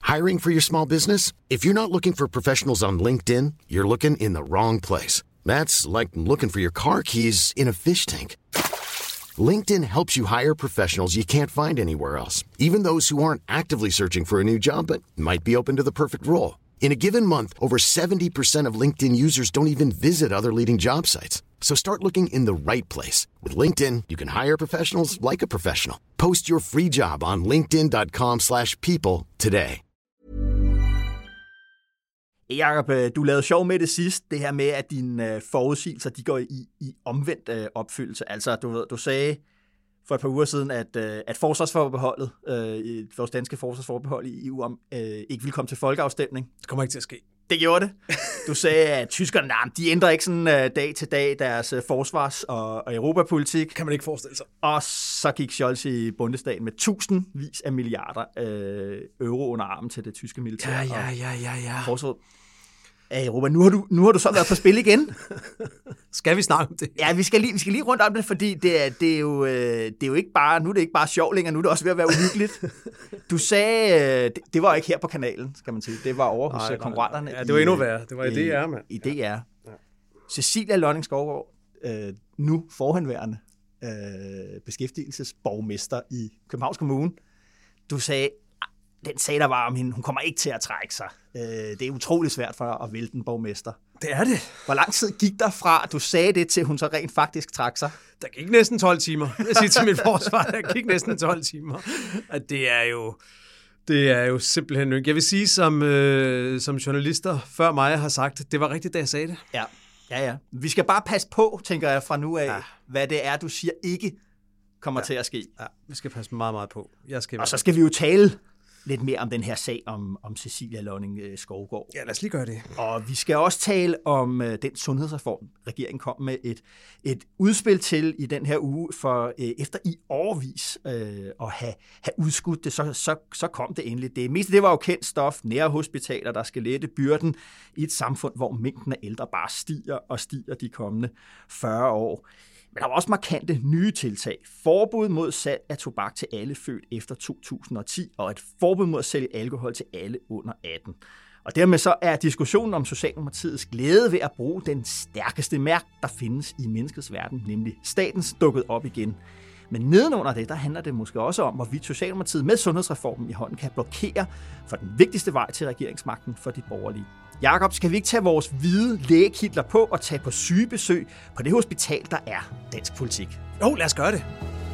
Hiring for your small business? If you're not looking for professionals on LinkedIn, you're looking in the wrong place. That's like looking for your car keys in a fish tank. LinkedIn helps you hire professionals you can't find anywhere else, even those who aren't actively searching for a new job but might be open to the perfect role. In a given month, over 70% of LinkedIn users don't even visit other leading job sites. So start looking in the right place. With LinkedIn, you can hire professionals like a professional. Post your free job on linkedin.com/people today. Jakob, du lavede sjov med det sidst, det her med, at dine forudsigelser, de går i omvendt opfyldelse. Altså, du sagde for et par uger siden, at forsvarsforbeholdet, vores danske forsvarsforbehold i EU, ikke vil komme til folkeafstemning. Det kommer ikke til at ske. Det gjorde det. Du sagde, at tyskerne, de ændrer ikke sådan dag til dag deres forsvars- og europapolitik. Kan man ikke forestille sig. Og så gik Scholz i Bundestagen med tusindvis af milliarder euro under armen til det tyske militær. Ja. Forsvaret af Europa. Nu har du så været på spil igen. Skal vi snakke om det? Ja, vi skal lige rundt om det, fordi det er jo ikke bare, nu er det ikke bare sjov længere, nu er det også ved at være uhyggeligt. Du sagde, det var ikke her på kanalen, skal man sige. Det var over hos konkurrenterne. Ja, det var endnu værre. Det var i DR, mand. I DR. Ja. Cecilia Lonning Skovgaard, nu forhenværende beskæftigelsesborgmester i Københavns Kommune. Du sagde, den sag, der var om hende, hun kommer ikke til at trække sig. Det er utrolig svært for at vælte en borgmester. Det er det. Hvor lang tid gik der fra, at du sagde det, til hun så rent faktisk trak sig? Der gik næsten 12 timer. Jeg siger til mit forsvar, der gik næsten 12 timer. At det er jo simpelthen ikke. Jeg vil sige, som journalister før mig har sagt, det var rigtigt, da jeg sagde det. Ja. Vi skal bare passe på, tænker jeg fra nu af, hvad det er, du siger ikke kommer til at ske. Ja, vi skal passe meget, meget på. Og så skal vi jo tale lidt mere om den her sag om Cecilia Lonning Skovgaard. Ja, lad os lige gøre det. Og vi skal også tale om den sundhedsreform, regeringen kom med et udspil til i den her uge, for efter i årevis at have udskudt det, så kom det endelig. Det meste det var jo kendt stof, nære hospitaler, der skal lette byrden i et samfund, hvor mængden af ældre bare stiger og stiger de kommende 40 år. Men der var også markante nye tiltag. Forbud mod salg af tobak til alle født efter 2010, og et forbud mod at sælge alkohol til alle under 18. Og dermed så er diskussionen om Socialdemokratiets glæde ved at bruge den stærkeste mærke, der findes i menneskets verden, nemlig statens, dukket op igen. Men nedenunder det, der handler det måske også om, hvorvidt Socialdemokratiet med sundhedsreformen i hånden kan blokere for den vigtigste vej til regeringsmagten for de borgerlige. Jakob, skal vi ikke tage vores hvide lægekitler på og tage på sygebesøg på det hospital, der er dansk politik? Jo, lad os gøre det.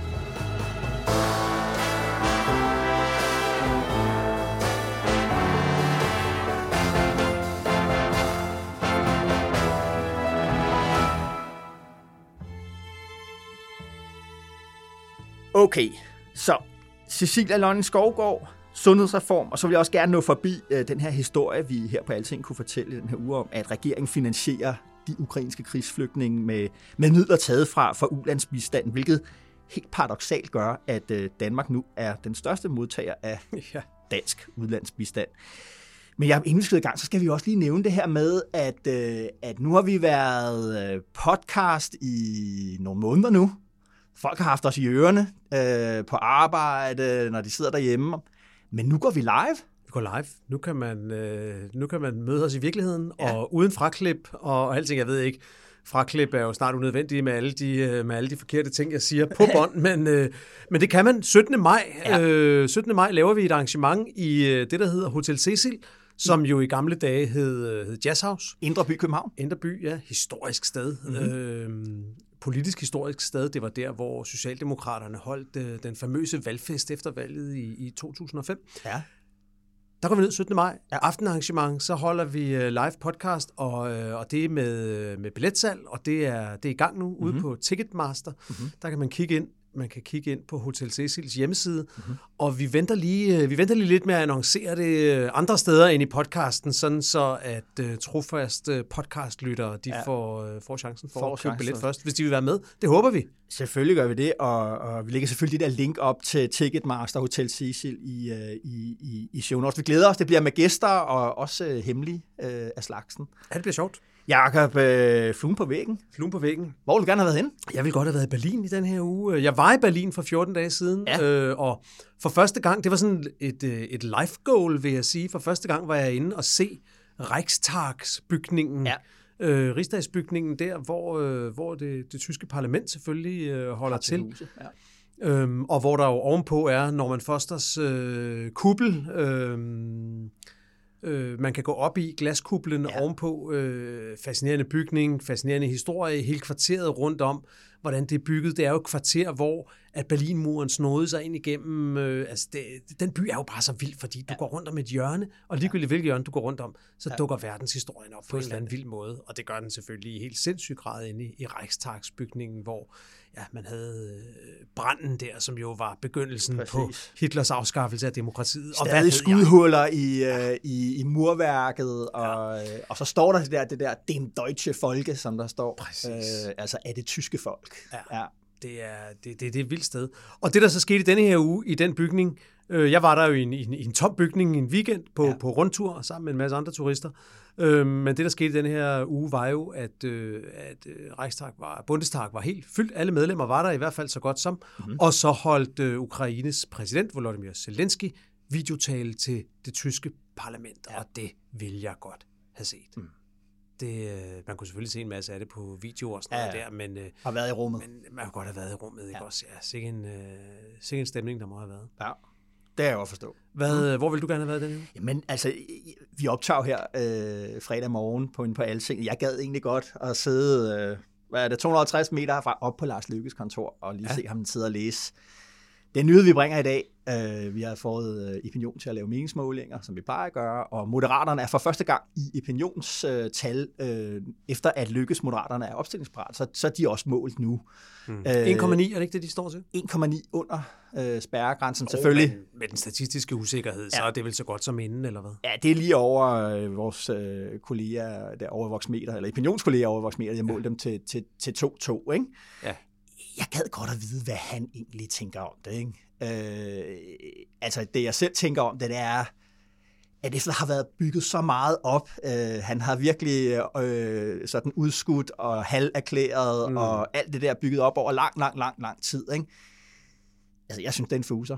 Okay, så Cecilia Lonning Skovgaard, sundhedsreform, og så vil jeg også gerne nå forbi den her historie, vi her på Alting kunne fortælle i den her uge om, at regeringen finansierer de ukrainske krigsflygtninge med midler taget fra ulandsbistanden, hvilket helt paradoksalt gør, at Danmark nu er den største modtager af dansk udlandsbistand. Men inden vi skal i gang, så skal vi også lige nævne det her med, at nu har vi været podcast i nogle måneder nu. Folk har haft os i ørerne på arbejde, når de sidder derhjemme. Men nu går vi live. Vi går live. Nu kan man møde os i virkeligheden, og uden fraklip og alting. Jeg ved ikke, fraklip er jo snart unødvendigt med alle de forkerte ting, jeg siger på bånd, men det kan man. 17. maj laver vi et arrangement i det, der hedder Hotel Cecil, som jo i gamle dage hed Jazzhouse. Indre By, København. Indre By, ja. Historisk sted. Politisk historisk sted. Det var der, hvor Socialdemokraterne holdt den famøse valgfest efter valget i 2005. Ja. Der går vi ned 17. maj. Aftenarrangement, så holder vi live podcast, og det er med billetsalg, og det er i gang nu ude på Ticketmaster. Der kan man kigge ind. Man kan kigge ind på Hotel Cecils hjemmeside, og vi venter lige lidt med at annoncere det andre steder end i podcasten, sådan så at trofaste podcastlyttere de får chancen for at købe billet først, hvis de vil være med. Det håber vi. Selvfølgelig gør vi det, og vi lægger selvfølgelig det der link op til Ticketmaster Hotel Cecil i show notes. Vi glæder os, det bliver med gæster og også hemmelige af slagsen. Ja, det bliver sjovt. Jakob, fluen på væggen. Fluen på væggen. Hvor vil du gerne have været henne? Jeg ville godt have været i Berlin i den her uge. Jeg var i Berlin for 14 dage siden, og for første gang, det var sådan et life goal, vil jeg sige. For første gang var jeg inde og se Reichstagsbygningen. Ja. Rigsdagsbygningen der, hvor det tyske parlament selvfølgelig holder til. Ja. Og hvor der jo ovenpå er Norman Fosters kuppel, man kan gå op i glaskuplen ovenpå, fascinerende bygning, fascinerende historie, hele kvarteret rundt om, hvordan det er bygget. Det er jo et kvarter, hvor at Berlinmuren snodede sig ind igennem. Den by er jo bare så vild, fordi du går rundt om et hjørne, og ligegyldigt hvilket hjørne du går rundt om, så dukker verdenshistorien op på en eller anden vild måde. Og det gør den selvfølgelig i helt sindssyg grad inde i Reichstagsbygningen, hvor man havde branden der, som jo var begyndelsen på Hitlers afskaffelse af demokratiet. Stadig skudhuller i murværket, og så står der det der den deutsche Folke, som der står. Altså af det tyske folk. Ja. Det er et vildt sted. Og det, der så skete i denne her uge i den bygning, jeg var der jo i en tom bygning i en weekend på rundtur sammen med en masse andre turister. Men det, der skete i denne her uge, var jo, at Bundestag var helt fyldt. Alle medlemmer var der i hvert fald så godt som. Mm-hmm. Og så holdt Ukraines præsident, Volodymyr Zelensky, videotale til det tyske parlament. Og det vil jeg godt have set. Mm. Man kunne selvfølgelig se en masse af det på video og sådan noget der, men har været i rummet. Men man kunne godt have været i rummet, ikke også? Ja, sikke en stemning, der må have været. Ja, det er jeg jo forstå. Hvor vil du gerne have været den her? Jamen, altså, vi optager her fredag morgen på Alting. Jeg gad egentlig godt at sidde, 250 meter herfra, op på Lars Løkkes kontor, og lige se ham sidde og læse. Den nyhed, vi bringer i dag, vi har fået Epinion til at lave meningsmålinger, som vi plejer at gøre, og Moderaterne er for første gang i Epinionstal, efter at Løkkes Moderaterne er opstillingsparat, så er de også målt nu. 1,9, er det ikke det, de står til? 1,9 under spærregrænsen, selvfølgelig. Men med den statistiske usikkerhed, så er det vel så godt som inden, eller hvad? Ja, det er lige over vores kolleger der over Voxmeter, eller Epinionskolleger over Voxmeter, jeg målte dem til 2-2, ikke? Ja. Jeg gad godt at vide, hvad han egentlig tænker om det, ikke? Altså, det jeg selv tænker om det, er, at efter har været bygget så meget op, han har virkelig sådan udskudt og halverklæret, og alt det der bygget op over lang tid, ikke? Altså, jeg synes, den fuser.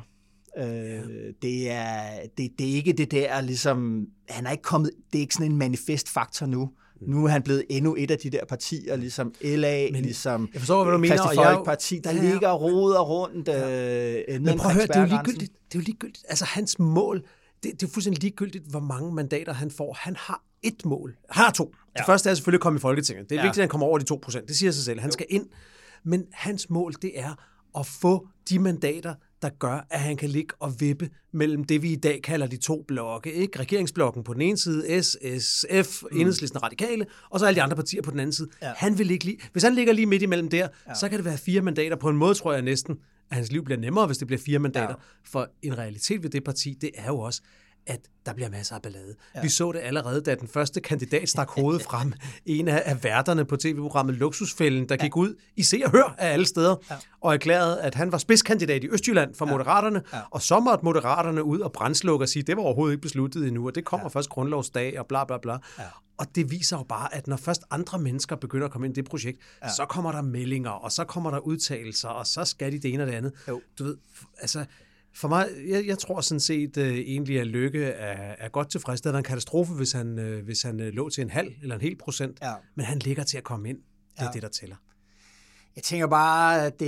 Det er ikke det der, ligesom, han er ikke kommet, det er ikke sådan en manifestfaktor nu. Nu er han blevet endnu et af de der partier, ligesom LA, ligesom Kristi Folkeparti, der ligger og roder rundt. Men prøv at høre, det er jo ligegyldigt. Altså hans mål, det er fuldstændig ligegyldigt, hvor mange mandater han får. Han har et mål. Han har 2. Det første er selvfølgelig at komme i Folketinget. Det er vigtigt, at han kommer over de 2%. Det siger sig selv. Han skal ind. Men hans mål, det er at få de mandater, der gør, at han kan ligge og vippe mellem det, vi i dag kalder de 2 blokke. Ikke? Regeringsblokken på den ene side, SF, Enhedslisten og Radikale, og så alle de andre partier på den anden side. Ja. Han vil ligge hvis han ligger lige midt imellem der, så kan det være 4 mandater. På en måde tror jeg næsten, at hans liv bliver nemmere, hvis det bliver 4 mandater. Ja. For en realitet ved det parti, det er jo også, at der bliver masser af ballade. Ja. Vi så det allerede, da den første kandidat stak hovedet frem. En af værterne på tv-programmet Luksusfælden, der gik ud i Se og Hør af alle steder, og erklærede, at han var spidskandidat i Østjylland for Moderaterne, og så måtte Moderaterne ud og brandslukke og sige, det var overhovedet ikke besluttet endnu, og det kommer først grundlovsdag, og bla bla bla. Ja. Og det viser jo bare, at når først andre mennesker begynder at komme ind i det projekt, så kommer der meldinger, og så kommer der udtalelser, og så skal de det ene og det andet. Jo. Du ved, altså... For mig, jeg tror sådan set egentlig, at Løkke er godt tilfreds. Det er en katastrofe, hvis han lå til 0,5 eller 1%. Ja. Men han ligger til at komme ind. Det er det, der tæller. Jeg tænker bare, at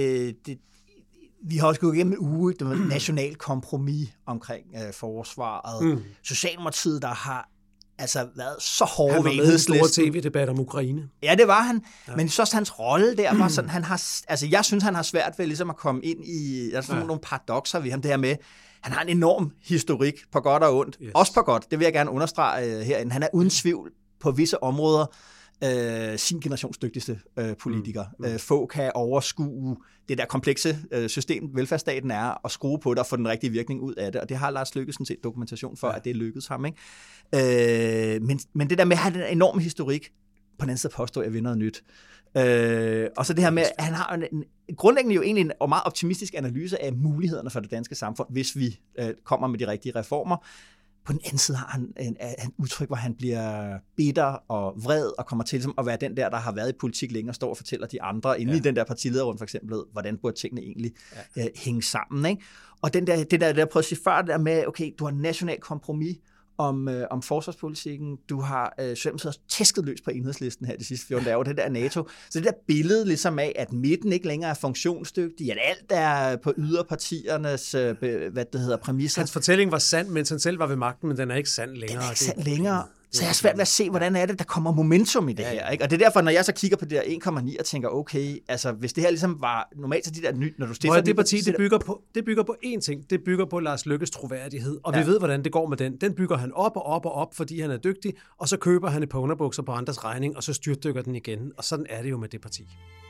vi har også gået igennem en uge, det var et nationalt kompromis omkring forsvaret. Socialdemokratiet, der har været så hårde ved Enhedslisten. Han var med i en stor tv-debat om Ukraine. Ja, det var han. Ja. Men så også hans rolle der var sådan, jeg synes, han har svært ved ligesom at komme ind i, der er sådan nogle paradokser ved ham, det her med, han har en enorm historik på godt og ondt. Yes. Også på godt, det vil jeg gerne understrege herinde. Han er uden tvivl på visse områder sin generations dygtigste politiker. Få kan overskue det der komplekse system, velfærdsstaten er, og skrue på det og få den rigtige virkning ud af det. Og det har Lars Løkke sådan set dokumentation for, at det lykkedes ham. Ikke? Men det der med at have den enorme historik, på den anden side påstår jeg, at vi noget nyt. Og så det her med, at han har grundlæggende jo egentlig en meget optimistisk analyse af mulighederne for det danske samfund, hvis vi kommer med de rigtige reformer. på den anden side har han en udtryk, hvor han bliver bitter og vred og kommer til at være den der har været i politik længe og står og fortæller de andre inde i den der partilederrunde for eksempel, hvordan burde tingene egentlig hænge sammen. Ikke? Og det der jeg prøvede at sige før, det der med, okay, du har en national kompromis om forsvarspolitikken. Du har Socialdemokratiet tæsket løs på Enhedslisten her de sidste 14 dage, det der NATO. Så det der billede ligesom af, at midten ikke længere er funktionsdygtig, at alt er på yderpartiernes præmisser. Hans fortælling var sand, mens han selv var ved magten, men den er ikke sand længere. Den er ikke sand længere. Så jeg er svært ved at se, hvordan er det, der kommer momentum i det her. Ikke? Og det er derfor, når jeg så kigger på det der 1,9 og tænker, okay, altså hvis det her ligesom var normalt, så de der når du stiller... Det parti, det bygger på én ting. Det bygger på Lars Løkkes troværdighed, og vi ved, hvordan det går med den. Den bygger han op og op og op, fordi han er dygtig, og så køber han et par underbukser på andres regning, og så styrtdykker den igen. Og sådan er det jo med det parti.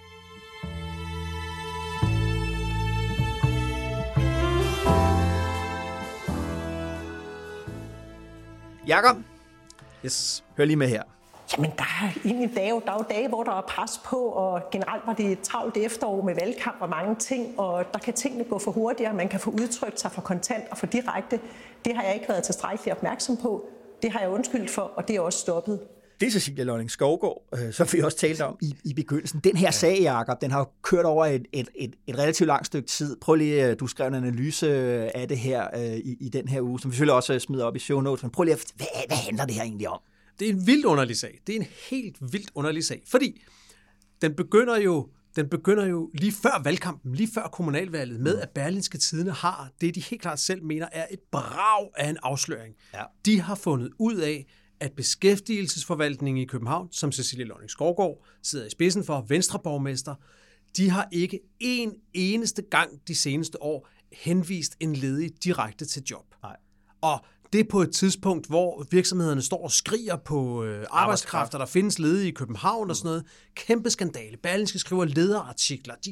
Jakob? Yes. Hør lige med her. Jamen, der er jo dage, hvor der er pres på, og generelt var det et travlt efterår med valgkamp og mange ting, og der kan tingene gå for hurtigere, man kan få udtrykt sig for kontant og for direkte. Det har jeg ikke været tilstrækkeligt opmærksom på. Det har jeg undskyldt for, og det er også stoppet. Det er Cecilie Lønning Skovgaard, som vi også talte om i begyndelsen. Den her sag, Jakob, den har jo kørt over et relativt langt stykke tid. Prøv lige, du skrev en analyse af det her i den her uge, som vi selvfølgelig også smider op i show notes, men prøv lige at hvad handler det her egentlig om? Det er en vildt underlig sag. Det er en helt vildt underlig sag, fordi den begynder jo lige før valgkampen, lige før kommunalvalget, med at Berlingske Tidende har det, de helt klart selv mener, er et brag af en afsløring. Ja. De har fundet ud af, at beskæftigelsesforvaltningen i København, som Cecilie Lønning Skovgaard sidder i spidsen for, Venstreborgmester, de har ikke en eneste gang de seneste år henvist en ledig direkte til job. Nej. Og det er på et tidspunkt, hvor virksomhederne står og skriger på arbejdskraft, og der findes ledige i København og sådan noget. Kæmpe skandale. Berlingske skriver lederartikler. De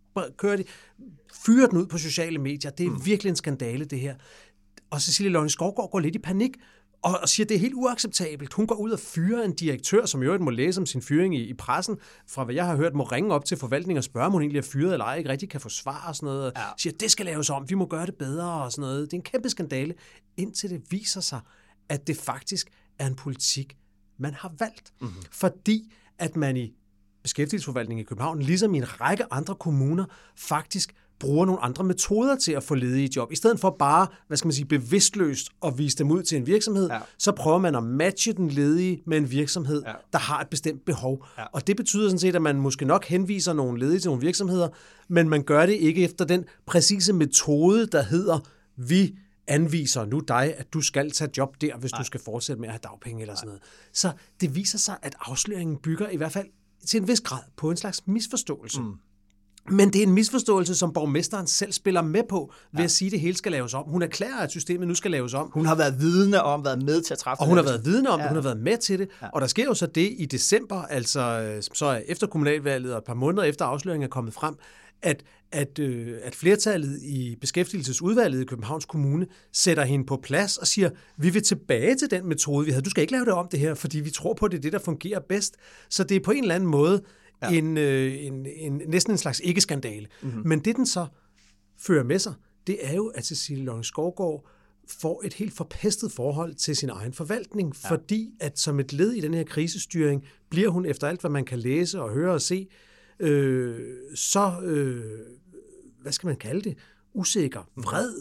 fyrer den ud på sociale medier. Det er virkelig en skandale, det her. Og Cecilie Lønning Skovgaard går lidt i panik og siger, at det er helt uacceptabelt. Hun går ud og fyrer en direktør, som i øvrigt må læse om sin fyring i pressen, fra hvad jeg har hørt, må ringe op til forvaltningen og spørge, om hun egentlig er fyret eller ej, ikke rigtig kan få svar og sådan noget. Ja. Siger, at det skal laves om, vi må gøre det bedre og sådan noget. Det er en kæmpe skandale, indtil det viser sig, at det faktisk er en politik, man har valgt. Mm-hmm. Fordi at man i beskæftigelsesforvaltningen i København, ligesom i en række andre kommuner, faktisk bruger nogle andre metoder til at få ledige job. I stedet for bare, bevidstløst at vise dem ud til en virksomhed, så prøver man at matche den ledige med en virksomhed, der har et bestemt behov. Ja. Og det betyder sådan set, at man måske nok henviser nogle ledige til nogle virksomheder, men man gør det ikke efter den præcise metode, der hedder, vi anviser nu dig, at du skal tage job der, hvis du skal fortsætte med at have dagpenge eller sådan noget. Så det viser sig, at afsløringen bygger i hvert fald til en vis grad på en slags misforståelse. Mm. Men det er en misforståelse, som borgmesteren selv spiller med på, ved at sige, at det hele skal laves om. Hun erklærer, at systemet nu skal laves om. Hun har været vidne om, været med til at træffe. Og hun har været vidne om det, hun har været med til det. Ja. Og der sker jo så det i december, altså så efter kommunalvalget og et par måneder efter afsløringen er kommet frem, at flertallet i beskæftigelsesudvalget i Københavns Kommune sætter hende på plads og siger, vi vil tilbage til den metode, vi havde. Du skal ikke lave det om det her, fordi vi tror på, at det er det, der fungerer bedst. Så det er på en eller anden måde næsten en slags ikke-skandale. Mm-hmm. Men det, den så fører med sig, det er jo, at Cecilie Lønning Skovgaard får et helt forpestet forhold til sin egen forvaltning, fordi at som et led i den her krisestyring, bliver hun efter alt, hvad man kan læse og høre og se, hvad skal man kalde det? Usikker, vred,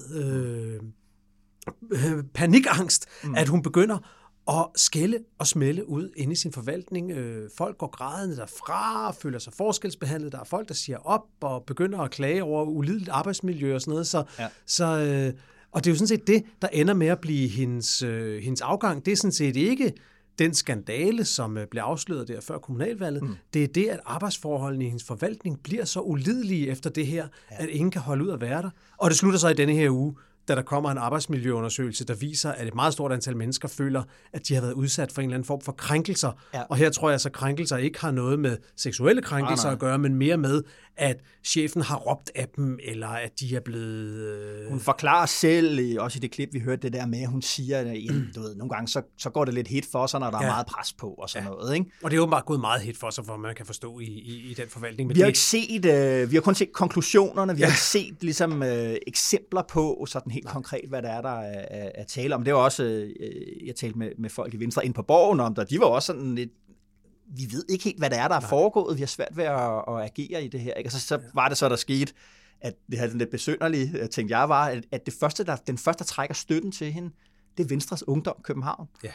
panikangst, at hun begynder at skælde og smælde ud inde i sin forvaltning. Folk går grædende derfra, føler sig forskelsbehandlet. Der er folk, der siger op og begynder at klage over ulideligt arbejdsmiljø og sådan noget. Og det er jo sådan set det, der ender med at blive hendes afgang. Det er sådan set ikke den skandale, som blev afsløret der før kommunalvalget. Det er det, at arbejdsforholdene i hendes forvaltning bliver så ulidelige efter det her, at ingen kan holde ud at være der. Og det slutter så i denne her uge, da der kommer en arbejdsmiljøundersøgelse, der viser, at et meget stort antal mennesker føler, at de har været udsat for en eller anden form for krænkelser. Ja. Og her tror jeg så, at krænkelser ikke har noget med seksuelle krænkelser at gøre, men mere med, at chefen har råbt af dem, eller at de er blevet... Hun forklarer selv, også i det klip, vi hørte det der med, at hun siger, at du ved, nogle gange så går det lidt hit for sig, når der er meget pres på og sådan noget. Ikke? Og det er åbenbart gået meget hit for sig, for man kan forstå i den forvaltning. Men vi har kun set konklusionerne, vi har ikke set ligesom, eksempler på sådan helt konkret, hvad der er, der er tale om. Det var også, jeg talte med folk i Venstre ind på Borgen om det, de var også sådan lidt, vi ved ikke helt, hvad der er foregået, vi har svært ved at agere i det her. Ikke? Og så var det så, der skete, at det havde lidt besynderligt, tænkte jeg, var, at den første, der trækker støtten til hende, det er Venstres Ungdom København. Ja.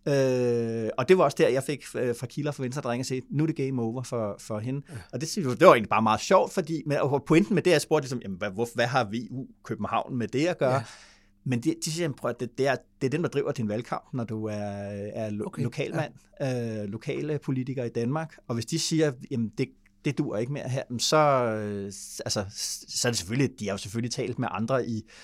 Og det var også der, jeg fik fra kilder fra Venstre, der ringede og sagde, nu er det game over for hende. Ja. Og det var egentlig bare meget sjovt, fordi og pointen med det, jeg spurgte ligesom, jamen, hvad har VU København med det at gøre? Ja. Men de siger, at det er den, der driver din valgkamp, når du er lokalmand, lokale politikere i Danmark. Og hvis de siger, jamen det duer ikke mere her, så er det selvfølgelig, de har jo selvfølgelig talt med andre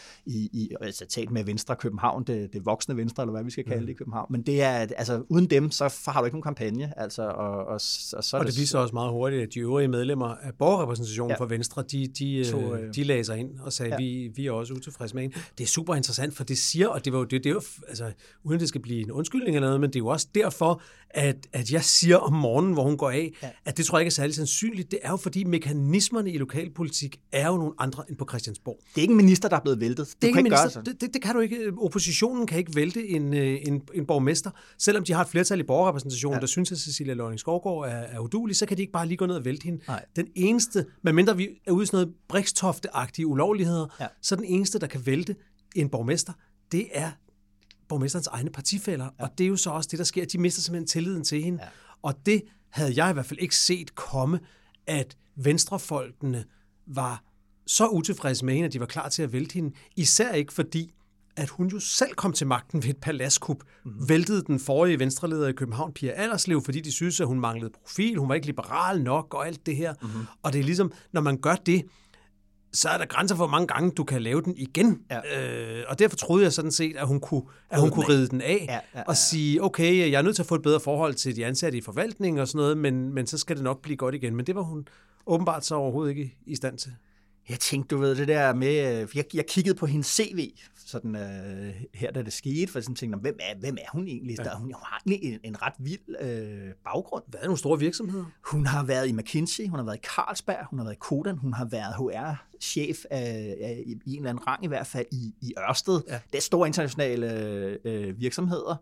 talt med Venstre København, det voksne Venstre, eller hvad vi skal kalde det i København, men det er, altså uden dem, så har du ikke nogen kampagne, altså, og det viser også meget hurtigt, at de øvrige medlemmer af borgerrepræsentationen for Venstre, de lagde sig ind og sagde, vi er også utilfredse med hende. Det er super interessant, for det siger, og det er jo altså, uden det skal blive en undskyldning eller noget, men det er jo også derfor, at jeg siger om morgenen, hvor hun går af, at det tror jeg ikke er særlig sandsynligt. Det er jo fordi mekanismerne i lokalpolitik er jo nogle andre end på Christiansborg. Det er ikke en minister, der er blevet væltet. Det kan du ikke. Oppositionen kan ikke vælte en borgmester. Selvom de har et flertal i borgerrepræsentationen, der synes, at Cecilia Lønning Skovgaard er uduelig, så kan de ikke bare lige gå ned og vælte hende. Nej. Den eneste, medmindre vi er ude i sådan noget Brixtofte-agtige ulovligheder, så den eneste, der kan vælte en borgmester, det er borgmesterens egne partifæller. Og det er jo så også det, der sker. De mister simpelthen tilliden til hende. Ja. Og det havde jeg i hvert fald ikke set komme, at venstrefolkene var så utilfredse med hende, at de var klar til at vælte hende. Især ikke fordi, at hun jo selv kom til magten ved et paladskup, væltede den forrige venstreleder i København, Pia Allerslev, fordi de synes, at hun manglede profil, hun var ikke liberal nok og alt det her. Og det er ligesom, når man gør det, så er der grænser for, hvor mange gange du kan lave den igen. Ja. Og derfor troede jeg sådan set, at hun kunne ride den af og sige, okay, jeg er nødt til at få et bedre forhold til de ansatte i forvaltningen og sådan noget, men så skal det nok blive godt igen. Men det var hun åbenbart så overhovedet ikke i stand til. Jeg tænkte, du ved, det der med, jeg kiggede på hendes CV, sådan her da det skete, for jeg tænkte, hvem er hun egentlig? Ja. Hun har egentlig en ret vild baggrund. Hvad er nogle store virksomheder? Hun har været i McKinsey, hun har været i Carlsberg, hun har været i Codan, hun har været HR-chef i en eller anden rang i hvert fald i Ørsted. Ja. Det er store internationale virksomheder.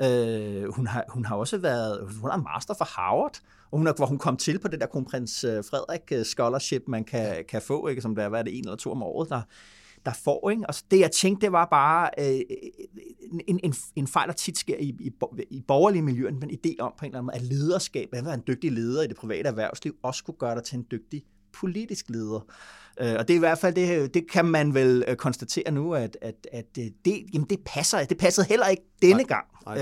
Hun har også været, hun har en master fra Harvard, og hvor hun kom til på det der kronprins Frederik scholarship, man kan få, ikke, som der er det 1 eller 2 om året, der får, ikke? Og det jeg tænkte, det var bare en fejl, der tit sker i borgerlige miljøer, men idé om på en eller anden måde, at lederskab, at være en dygtig leder i det private erhvervsliv, også kunne gøre dig til en dygtig politisk leder. Og det er i hvert fald, det kan man vel konstatere nu, at det passer. Det passede heller ikke denne gang.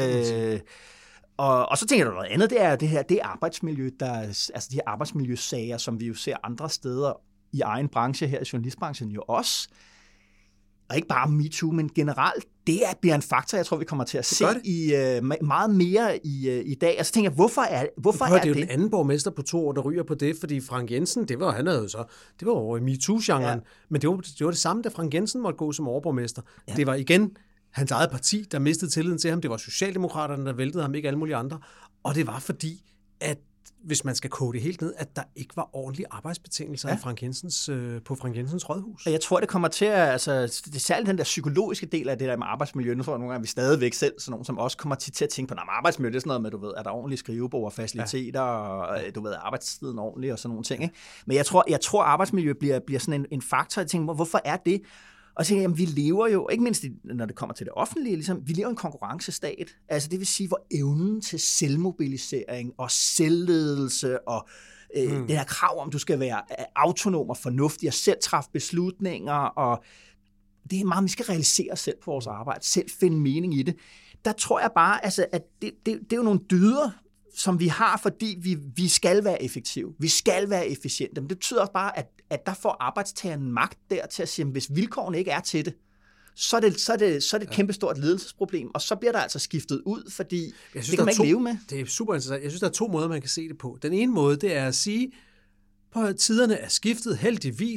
Og så tænker jeg noget andet, det er arbejdsmiljø, altså de her arbejdsmiljøsager, som vi jo ser andre steder i egen branche her, i journalistbranchen jo også. Og ikke bare MeToo, men generelt, det bliver en faktor, jeg tror, vi kommer til at se meget mere i dag. Og så tænker jeg, hvorfor er det? Det er jo den anden borgmester på 2 år, der ryger på det, fordi Frank Jensen, det var over i MeToo-genren, men det var det samme, da Frank Jensen måtte gå som overborgmester. Ja. Det var igen hans eget parti, der mistede tilliden til ham. Det var Socialdemokraterne, der væltede ham, ikke alle mulige andre. Og det var fordi, at hvis man skal koge det helt ned, at der ikke var ordentlige arbejdsbetingelser på Frank Jensens rådhus. Og jeg tror, det kommer til at, det er særligt den der psykologiske del af det der med arbejdsmiljø. Nu tror jeg nogle gange, vi stadigvæk selv, sådan nogen som også kommer til at tænke på, arbejdsmiljø, det er sådan noget med, du ved, er der ordentlige skrivebord og faciliteter, og du ved, arbejdstiden ordentlig og sådan nogle ting. Ikke? Men jeg tror arbejdsmiljø bliver sådan en faktor. Jeg tænker, hvorfor er det? Og så tænker jeg, jamen, vi lever jo, ikke mindst når det kommer til det offentlige, ligesom, vi lever i en konkurrencestat. Altså det vil sige, hvor evnen til selvmobilisering og selvledelse og det her krav om, du skal være autonom og fornuftig og selv træffe beslutninger, og det er meget, vi skal realisere os selv på vores arbejde, selv finde mening i det. Der tror jeg bare, altså, at det er jo nogle dyder, som vi har, fordi vi skal være effektive. Vi skal være efficiente. Men det betyder også bare, at der får arbejdstageren magt der til at sige, at hvis vilkårene ikke er til det, så er det et kæmpestort ledelsesproblem, og så bliver der altså skiftet ud, fordi det kan man ikke leve med. Det er super interessant. Jeg synes, der er 2 måder, man kan se det på. Den ene måde, det er at sige, på tiderne er skiftet heldigvis,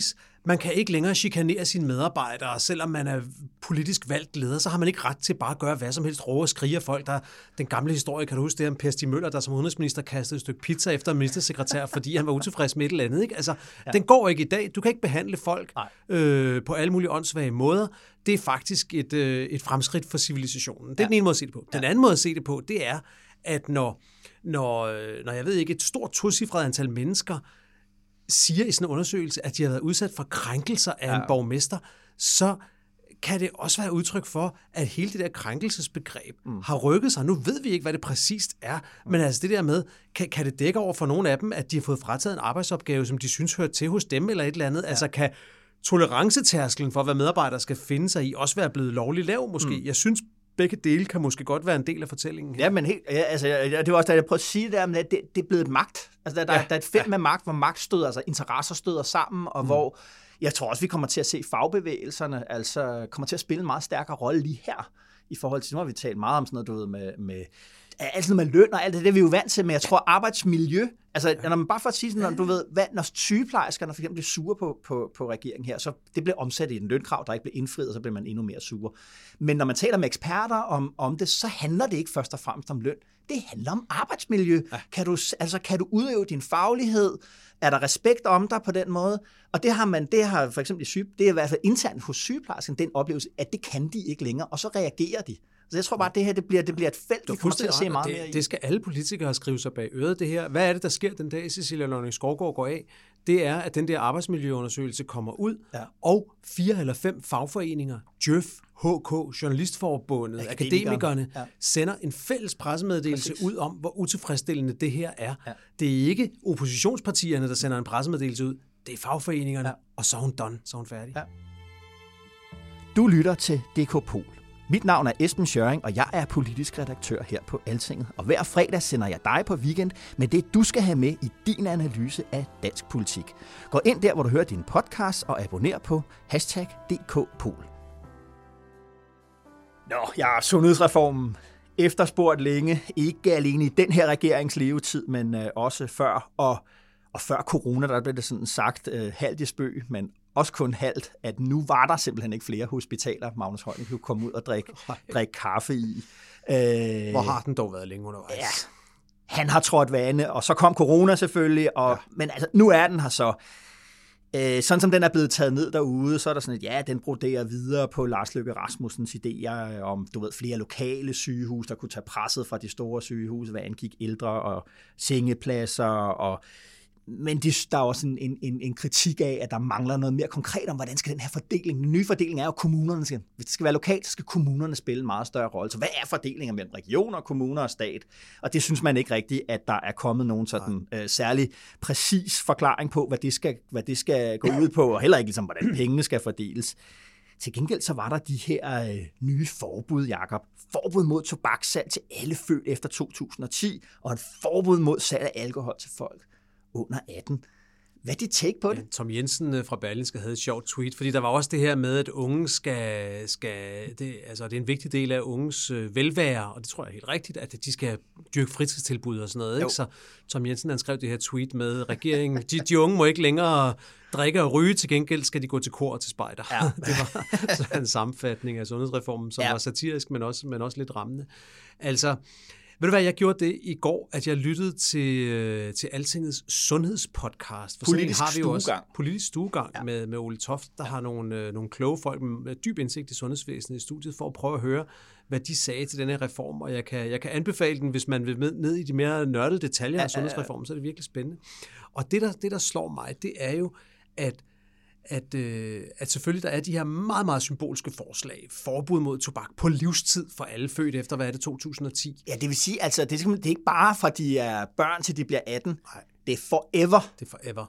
Man kan ikke længere chikanere sine medarbejdere, selvom man er politisk valgt leder, så har man ikke ret til bare at gøre hvad som helst, råbe og skrige af folk. Der, den gamle historie, kan du huske det om Per Stig Møller, der som udenrigsminister kastede et stykke pizza efter en ministersekretær, fordi han var utilfreds med et eller andet. Ikke? Altså, den går ikke i dag. Du kan ikke behandle folk på alle mulige åndssvage måder. Det er faktisk et fremskridt for civilisationen. Det er den ene måde at se det på. Den anden måde at se det på, det er, at når jeg ved ikke, et stort tocifret antal mennesker siger i sådan en undersøgelse, at de har været udsat for krænkelser af en borgmester, så kan det også være udtryk for, at hele det der krænkelsesbegreb har rykket sig. Nu ved vi ikke, hvad det præcist er, men altså det der med, kan det dække over for nogle af dem, at de har fået frataget en arbejdsopgave, som de synes hører til hos dem eller et eller andet? Altså kan tolerancetærskelen for, hvad medarbejdere skal finde sig i, også være blevet lovligt lav måske? Jeg synes, begge dele kan måske godt være en del af fortællingen her. Ja, men det var også, da jeg prøvede at sige det der, men det er blevet et magt. Altså, der er et felt med magt, hvor magt støder, altså interesser støder sammen, og hvor jeg tror også, vi kommer til at se fagbevægelserne, altså kommer til at spille en meget stærkere rolle lige her, i forhold til, nu har vi talt meget om sådan noget, du ved, med altså med løn og alt det, det er vi jo vant til, men jeg tror arbejdsmiljø, altså når man bare for at sige sådan, når du ved, når sygeplejerskerne for eksempel bliver sure på regeringen her, så det bliver omsat i en lønkrav, der ikke bliver indfriet, og så bliver man endnu mere sure. Men når man taler med eksperter om det, så handler det ikke først og fremmest om løn. Det handler om arbejdsmiljø. Ja. Kan du udøve din faglighed? Er der respekt om dig på den måde? Og det har for eksempel det er i hvert fald internt hos sygeplejersken, den oplevelse, at det kan de ikke længere, og så reagerer de. Så jeg tror bare, at det her det bliver et felt, vi kommer til at se meget mere i. Det skal alle politikere skrive sig bag øret, det her. Hvad er det, der sker den dag, Cecilia Lonning-Skovgaard går af? Det er, at den der arbejdsmiljøundersøgelse kommer ud, og 4 eller 5 fagforeninger, Djøf, HK, Journalistforbundet, akademikerne, sender en fælles pressemeddelelse ud om, hvor utilfredsstillende det her er. Ja. Det er ikke oppositionspartierne, der sender en pressemeddelelse ud. Det er fagforeningerne, og så er hun done, så er hun færdig. Ja. Du lytter til DK Pol. Mit navn er Esben Schøring, og jeg er politisk redaktør her på Altinget. Og hver fredag sender jeg dig på weekend med det, du skal have med i din analyse af dansk politik. Gå ind der, hvor du hører din podcast, og abonner på #DKPol. Sundhedsreformen efterspurgt længe, ikke alene i den her regerings levetid, men også før. Og før corona, der blev det sådan sagt halvt i spøg, men også kun halvt, at nu var der simpelthen ikke flere hospitaler, Magnus Heunicke kunne komme ud og drikke kaffe i. Hvor har den dog været længe undervejs? Ja, han har trådt vande, og så kom corona selvfølgelig, men altså, nu er den her så. Sådan som den er blevet taget ned derude, så er der sådan et, den broderer videre på Lars Løkke Rasmussens idéer om, flere lokale sygehus, der kunne tage presset fra de store sygehuse, hvad angik ældre og sengepladser, men der er også en kritik af, at der mangler noget mere konkret om, hvordan skal den her fordeling. Den nye fordeling er jo, kommunerne hvis det skal være lokalt, så skal kommunerne spille en meget større rolle. Så hvad er fordelingen mellem regioner, kommuner og stat? Og det synes man ikke rigtigt, at der er kommet nogen sådan særlig præcis forklaring på, hvad det skal gå ud på, og heller ikke ligesom, hvordan pengene skal fordeles. Til gengæld så var der de her nye forbud, Jakob. Forbud mod tobakssalg til alle født efter 2010, og et forbud mod salg af alkohol til folk under 18. Hvad er dit take på det? Tom Jensen fra Berlingske havde et sjovt tweet, fordi der var også det her med, at unge det er en vigtig del af unges velvære, og det tror jeg er helt rigtigt, at de skal dyrke fritidstilbud og sådan noget. Ikke? Så Tom Jensen han skrev det her tweet med regeringen. De unge må ikke længere drikke og ryge, til gengæld skal de gå til kor og til spejder. Ja. Det var så en sammenfatning af sundhedsreformen, som var satirisk, men også lidt rammende. Altså, ved du hvad, jeg gjorde det i går, at jeg lyttede til Altingets sundhedspodcast. For Politisk stuegang med Ole Toft, der har nogle kloge folk med dyb indsigt i sundhedsvæsenet i studiet, for at prøve at høre, hvad de sagde til denne reform. Og jeg kan anbefale den, hvis man vil ned i de mere nørdede detaljer af sundhedsreformen, så er det virkelig spændende. Og det der slår mig, det er jo, at selvfølgelig der er de her meget, meget symbolske forslag. Forbud mod tobak på livstid for alle født efter, hvad er det, 2010? Ja, det vil sige, altså, det er ikke bare fra de er børn til de bliver 18. Nej. Det er forever. Det er forever.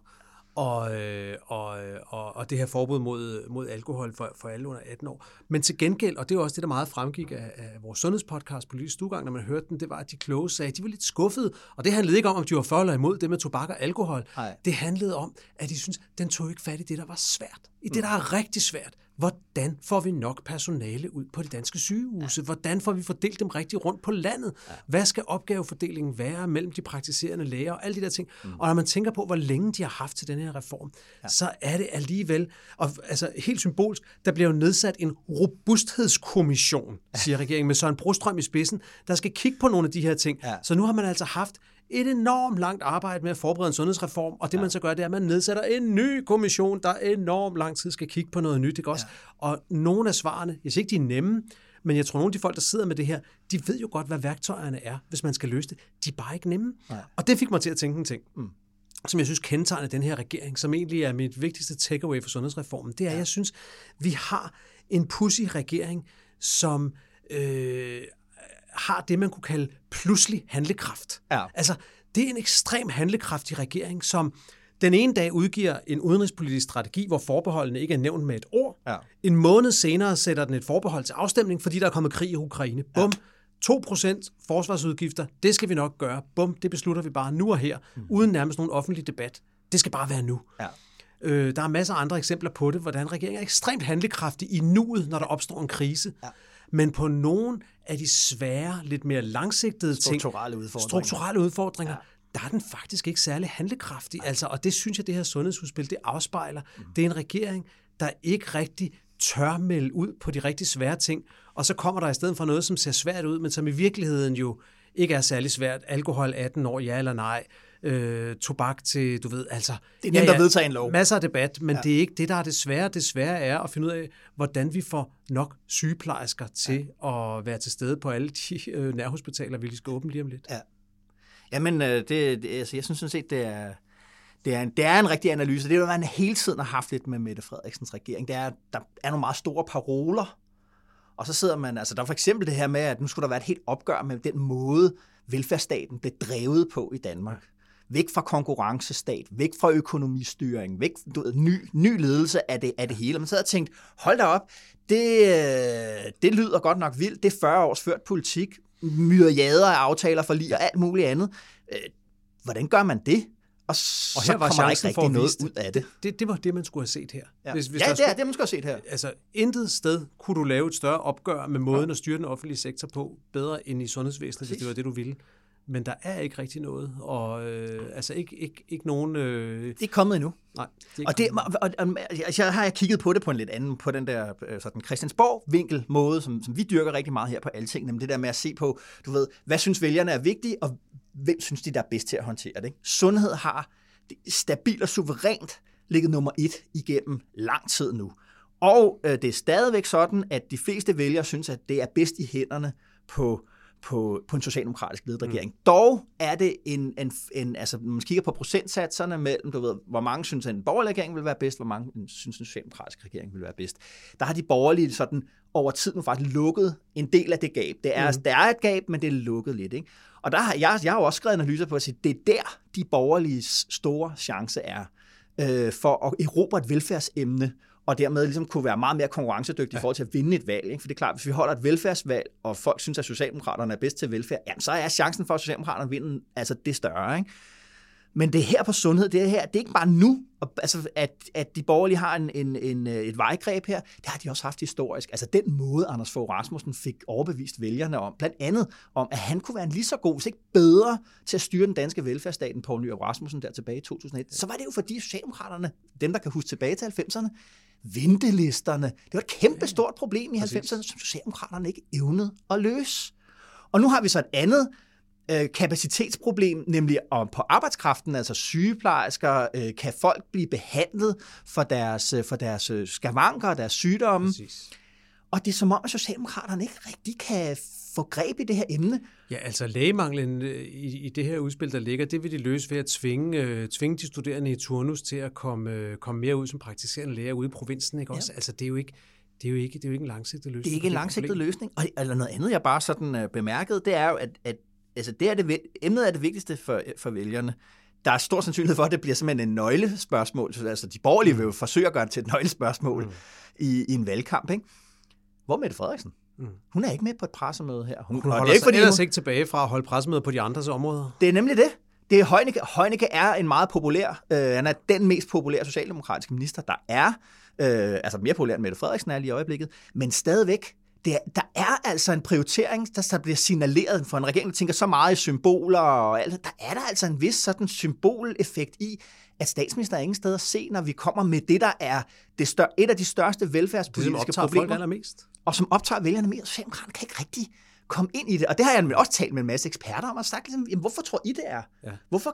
Og det her forbud mod alkohol for alle under 18 år. Men til gengæld, og det er også det, der meget fremgik af vores sundhedspodcast Politisk Stuegang, når man hørte den, det var, at de kloge sagde, at de var lidt skuffede. Og det handlede ikke om de var for eller imod det med tobak og alkohol. Nej. Det handlede om, at de synes, den tog ikke fat i det, der var svært. I det, der er rigtig svært. hvordan får vi nok personale ud på de danske sygehuse? Hvordan får vi fordelt dem rigtigt rundt på landet? Hvad skal opgavefordelingen være mellem de praktiserende læger og alle de der ting? Og når man tænker på, hvor længe de har haft til den her reform, så er det alligevel, og altså helt symbolsk, der bliver jo nedsat en robusthedskommission, siger regeringen, med Søren Brostrøm i spidsen, der skal kigge på nogle af de her ting. Så nu har man altså haft et enormt langt arbejde med at forberede en sundhedsreform, og det man så gør, det er, at man nedsætter en ny kommission, der enormt lang tid skal kigge på noget nyt, ikke også? Og nogle af svarene, jeg siger ikke, de er nemme, men jeg tror, nogle af de folk, der sidder med det her, de ved jo godt, hvad værktøjerne er, hvis man skal løse det. De er bare ikke nemme. Og det fik mig til at tænke en ting, som jeg synes kendetegner den her regering, som egentlig er mit vigtigste takeaway for sundhedsreformen, det er, at jeg synes, vi har en pudsig regering, som har det, man kunne kalde pludselig handlekraft. Altså, det er en ekstrem handlekraftig regering, som den ene dag udgiver en udenrigspolitisk strategi, hvor forbeholdene ikke er nævnt med et ord. En måned senere sætter den et forbehold til afstemning, fordi der er kommet krig i Ukraine. Bum. 2% forsvarsudgifter, det skal vi nok gøre. Bum, det beslutter vi bare nu og her, uden nærmest nogen offentlig debat. Det skal bare være nu. Der er masser af andre eksempler på det, hvordan regeringen er ekstremt handlekraftig i nuet, når der opstår en krise. Men på nogle af de svære, lidt mere langsigtede strukturelle udfordringer, der er den faktisk ikke særlig handlekraftig. Altså, og det synes jeg, det her sundhedsudspil, det afspejler. Det er en regering, der ikke rigtig tør melde ud på de rigtig svære ting, og så kommer der i stedet for noget, som ser svært ud, men som i virkeligheden jo ikke er særlig svært. Alkohol 18 år, ja eller nej. Tobak til, du ved, altså... Det er nemt at vedtage en lov. Masser af debat, men det er ikke det, der er det svære. Det svære er at finde ud af, hvordan vi får nok sygeplejersker til at være til stede på alle de nærhospitaler, vi skal åbne lige om lidt. Jamen, altså, jeg synes sådan set, det er en rigtig analyse. Det er jo, man hele tiden har haft lidt med Mette Frederiksens regering. Der er nogle meget store paroler, og så sidder man, altså der er for eksempel det her med, at nu skulle der være et helt opgør med den måde, velfærdsstaten blev drevet på i Danmark. Væk fra konkurrencestat, væk fra økonomistyring, væk ny ledelse af det hele. Og man sad og tænkte, hold da op, det lyder godt nok vildt. Det er 40 års ført politik, myriader af aftaler, forlig og alt muligt andet. Hvordan gør man det? Og så her kommer der ikke rigtig noget ud af det. Det var det, man skulle have set her. Hvis det er det, man skulle have set her. Altså, intet sted kunne du lave et større opgør med måden at styre den offentlige sektor på, bedre end i sundhedsvæsenet, hvis det var det, du ville. Men der er ikke rigtig noget, og altså ikke nogen... Det er kommet endnu. Nej. Jeg har kigget på det på en lidt anden, på den der sådan Christiansborg-vinkel måde, som vi dyrker rigtig meget her på Alting, nemlig det der med at se på, du ved, hvad synes vælgerne er vigtigt, og hvem synes de, der er bedst til at håndtere det. Ikke? Sundhed har stabilt og suverænt ligget nummer 1 igennem lang tid nu. Og det er stadigvæk sådan, at de fleste vælgere synes, at det er bedst i hænderne på en socialdemokratisk ledet regering. Dog er det altså når man kigger på procentsatserne mellem, du ved, hvor mange synes, at en borgerlig regering vil være bedst, hvor mange synes, en socialdemokratisk regering vil være bedst. Der har de borgerlige sådan over tid nu faktisk lukket en del af det gab. Der er et gab, men det er lukket lidt, ikke? Og der har jeg har jo også skrevet analyser på at sige, det er der, de borgerliges store chance er for at erobre et velfærdsemne, og dermed ligesom kunne være meget mere konkurrencedygtig i forhold til at vinde et valg. Ikke? For det er klart, hvis vi holder et velfærdsvalg, og folk synes, at Socialdemokraterne er bedst til velfærd, jamen, så er chancen for, at Socialdemokraterne vinder altså det større. Ikke? Men det her på sundhed, det er ikke bare nu, altså, at de borgerlige har et vejgreb her. Det har de også haft historisk. Altså den måde, Anders Fogh Rasmussen fik overbevist vælgerne om, blandt andet om, at han kunne være en lige så god, hvis ikke bedre, til at styre den danske velfærdsstaten, Poul Nyrup Rasmussen der tilbage i 2001. Så var det jo fordi Socialdemokraterne, dem der kan huske tilbage til 90'erne, ventelisterne, det var et kæmpe stort problem i 90'erne, som Socialdemokraterne ikke evnede at løse. Og nu har vi så et andet kapacitetsproblem, nemlig på arbejdskraften, altså sygeplejersker, kan folk blive behandlet for deres skavanker og deres sygdomme. Præcis. Og det er som om, at Socialdemokraterne ikke rigtig kan få greb i det her emne. Ja, altså lægemanglen i det her udspil, der ligger, det vil de løse ved at tvinge de studerende i turnus til at komme mere ud som praktiserende læger ude i provinsen, ikke også? Altså det er jo ikke en langsigtet løsning. Det er ikke en langsigtet løsning. Og eller noget andet, jeg bare sådan bemærkede, det er jo, at altså emnet er det vigtigste for vælgerne. Der er stor sandsynlighed for, at det bliver simpelthen en nøglespørgsmål. Altså de borgerlige vil jo forsøge at gøre det til et nøglespørgsmål i en valgkamp, ikke? Hvor er Mette Frederiksen? Hun er ikke med på et pressemøde her. Hun holder sig ellers ikke tilbage fra at holde pressemøder på de andres områder. Det er nemlig det. Det er Heunicke er en meget populær, han er den mest populære socialdemokratiske minister, der er. altså mere populær end Mette Frederiksen er lige i øjeblikket, men stadigvæk, der er altså en prioritering, der bliver signaleret for en regering, der tænker så meget i symboler og alt. Der er der altså en vis sådan symboleffekt i, at statsministeren er ingen sted at se, når vi kommer med det, der er et af de største velfærdspolitiske problemer. Allermest. Og som optager vælgerne mere. Socialdemokraterne kan ikke rigtig komme ind i det. Og det har jeg også talt med en masse eksperter om, og sagt, jamen, hvorfor tror I det er? Ja.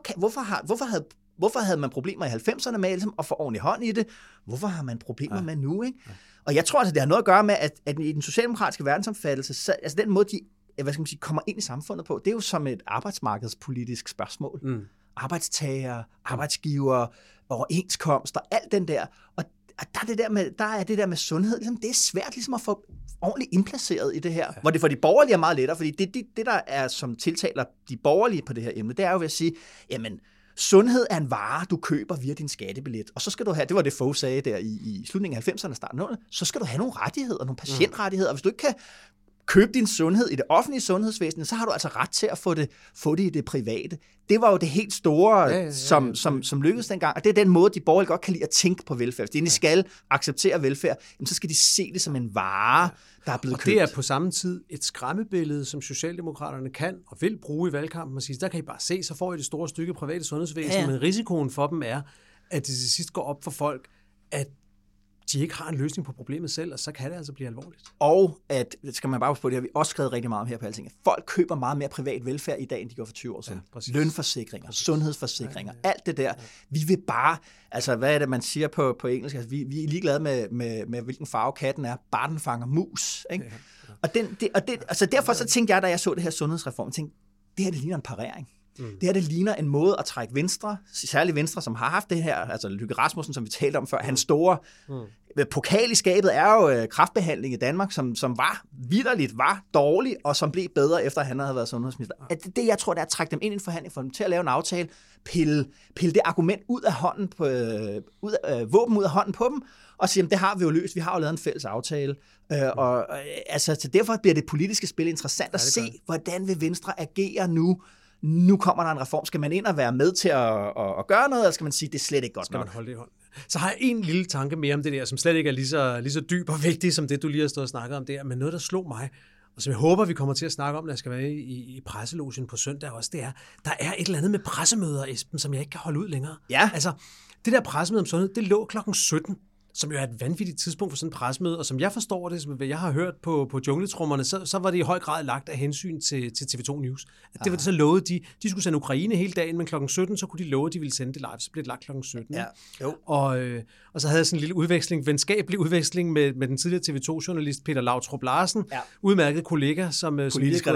Hvorfor havde man problemer i 90'erne med ligesom, at få ordentlig hånd i det? Hvorfor har man problemer med nu? Ikke? Ja. Og jeg tror altså, det har noget at gøre med, at i den socialdemokratiske verdensomfattelse, altså den måde, de kommer ind i samfundet på, det er jo som et arbejdsmarkedspolitisk spørgsmål. Arbejdstagere, arbejdsgivere, overenskomster, alt den der. Og der er det der med sundhed, ligesom, det er svært ligesom at få ordentligt indplaceret i det her. Ja. Hvor det for de borgerlige er meget lettere, fordi det der er, som tiltaler de borgerlige på det her emne, det er jo ved at sige, jamen, sundhed er en vare, du køber via din skattebillet. Og så skal du have, det var det Fogh sagde der i slutningen af 90'erne, starten af 00'erne, så skal du have nogle rettigheder, nogle patientrettigheder. Og hvis du ikke kan købe din sundhed i det offentlige sundhedsvæsen, så har du altså ret til at få det i det private. Det var jo det helt store, som lykkedes dengang. Og det er den måde, de borgerlige godt kan lide at tænke på velfærd. Hvis de skal acceptere velfærd, så skal de se det som en vare, der er blevet købt. Og det er på samme tid et skræmmebillede, som Socialdemokraterne kan og vil bruge i valgkampen. Og sige, der kan I bare se, så får I det store stykke private sundhedsvæsen, men risikoen for dem er, at det til sidst går op for folk, at de ikke har en løsning på problemet selv, og så kan det altså blive alvorligt. Og at, skal man bare huske på, det har vi også skrevet rigtig meget om her på Altinget, folk køber meget mere privat velfærd i dag, end de gjorde for 20 år siden. Ja, lønforsikringer, sundhedsforsikringer, alt det der. Vi vil bare, altså hvad er det, man siger på engelsk? Altså, vi er ligeglade med hvilken farve katten er, bare den fanger mus. Ikke? Ja. Altså derfor så tænkte jeg, da jeg så det her sundhedsreform, tænkte, det her det ligner en parering. Det her, det ligner en måde at trække Venstre, særligt Venstre, som har haft det her, altså Løkke Rasmussen, som vi talte om før, hans store pokal i skabet er jo kræftbehandling i Danmark, som var dårlig, og som blev bedre, efter han havde været sundhedsminister. Det, jeg tror, det er at trække dem ind i en forhandling, for dem til at lave en aftale, pille det argument ud af hånden våben ud af hånden på dem, og sige, det har vi jo løst, vi har jo lavet en fælles aftale. Så derfor bliver det politiske spil interessant at se, hvordan vil Venstre agere nu. Nu kommer der en reform. Skal man ind og være med til at gøre noget, eller skal man sige, det er slet ikke godt nok? Skal man holde det i hånden? Så har jeg en lille tanke mere om det der, som slet ikke er lige så dyb og vigtig, som det, du lige har stået og snakket om der, men noget, der slog mig, og som jeg håber, vi kommer til at snakke om, når jeg skal være i presselogen på søndag også, det er, der er et eller andet med pressemøder, Esben, som jeg ikke kan holde ud længere. Ja. Altså, det der pressemøde om sundhed, det lå klokken 17, som jo er et vanvittigt tidspunkt for sådan en pressemøde, og som jeg forstår det, som jeg har hørt på jungletrummerne, så var det i høj grad lagt af hensyn til TV2 News. Det var det så lovet, de skulle sende Ukraine hele dagen, men klokken 17, så kunne de love, at de ville sende det live, så blev det lagt klokken 17. Ja. Jo. Og så havde jeg sådan en lille venskabelig udveksling med den tidligere TV2-journalist Peter Lautrup Larsen, udmærket kollega, som politisk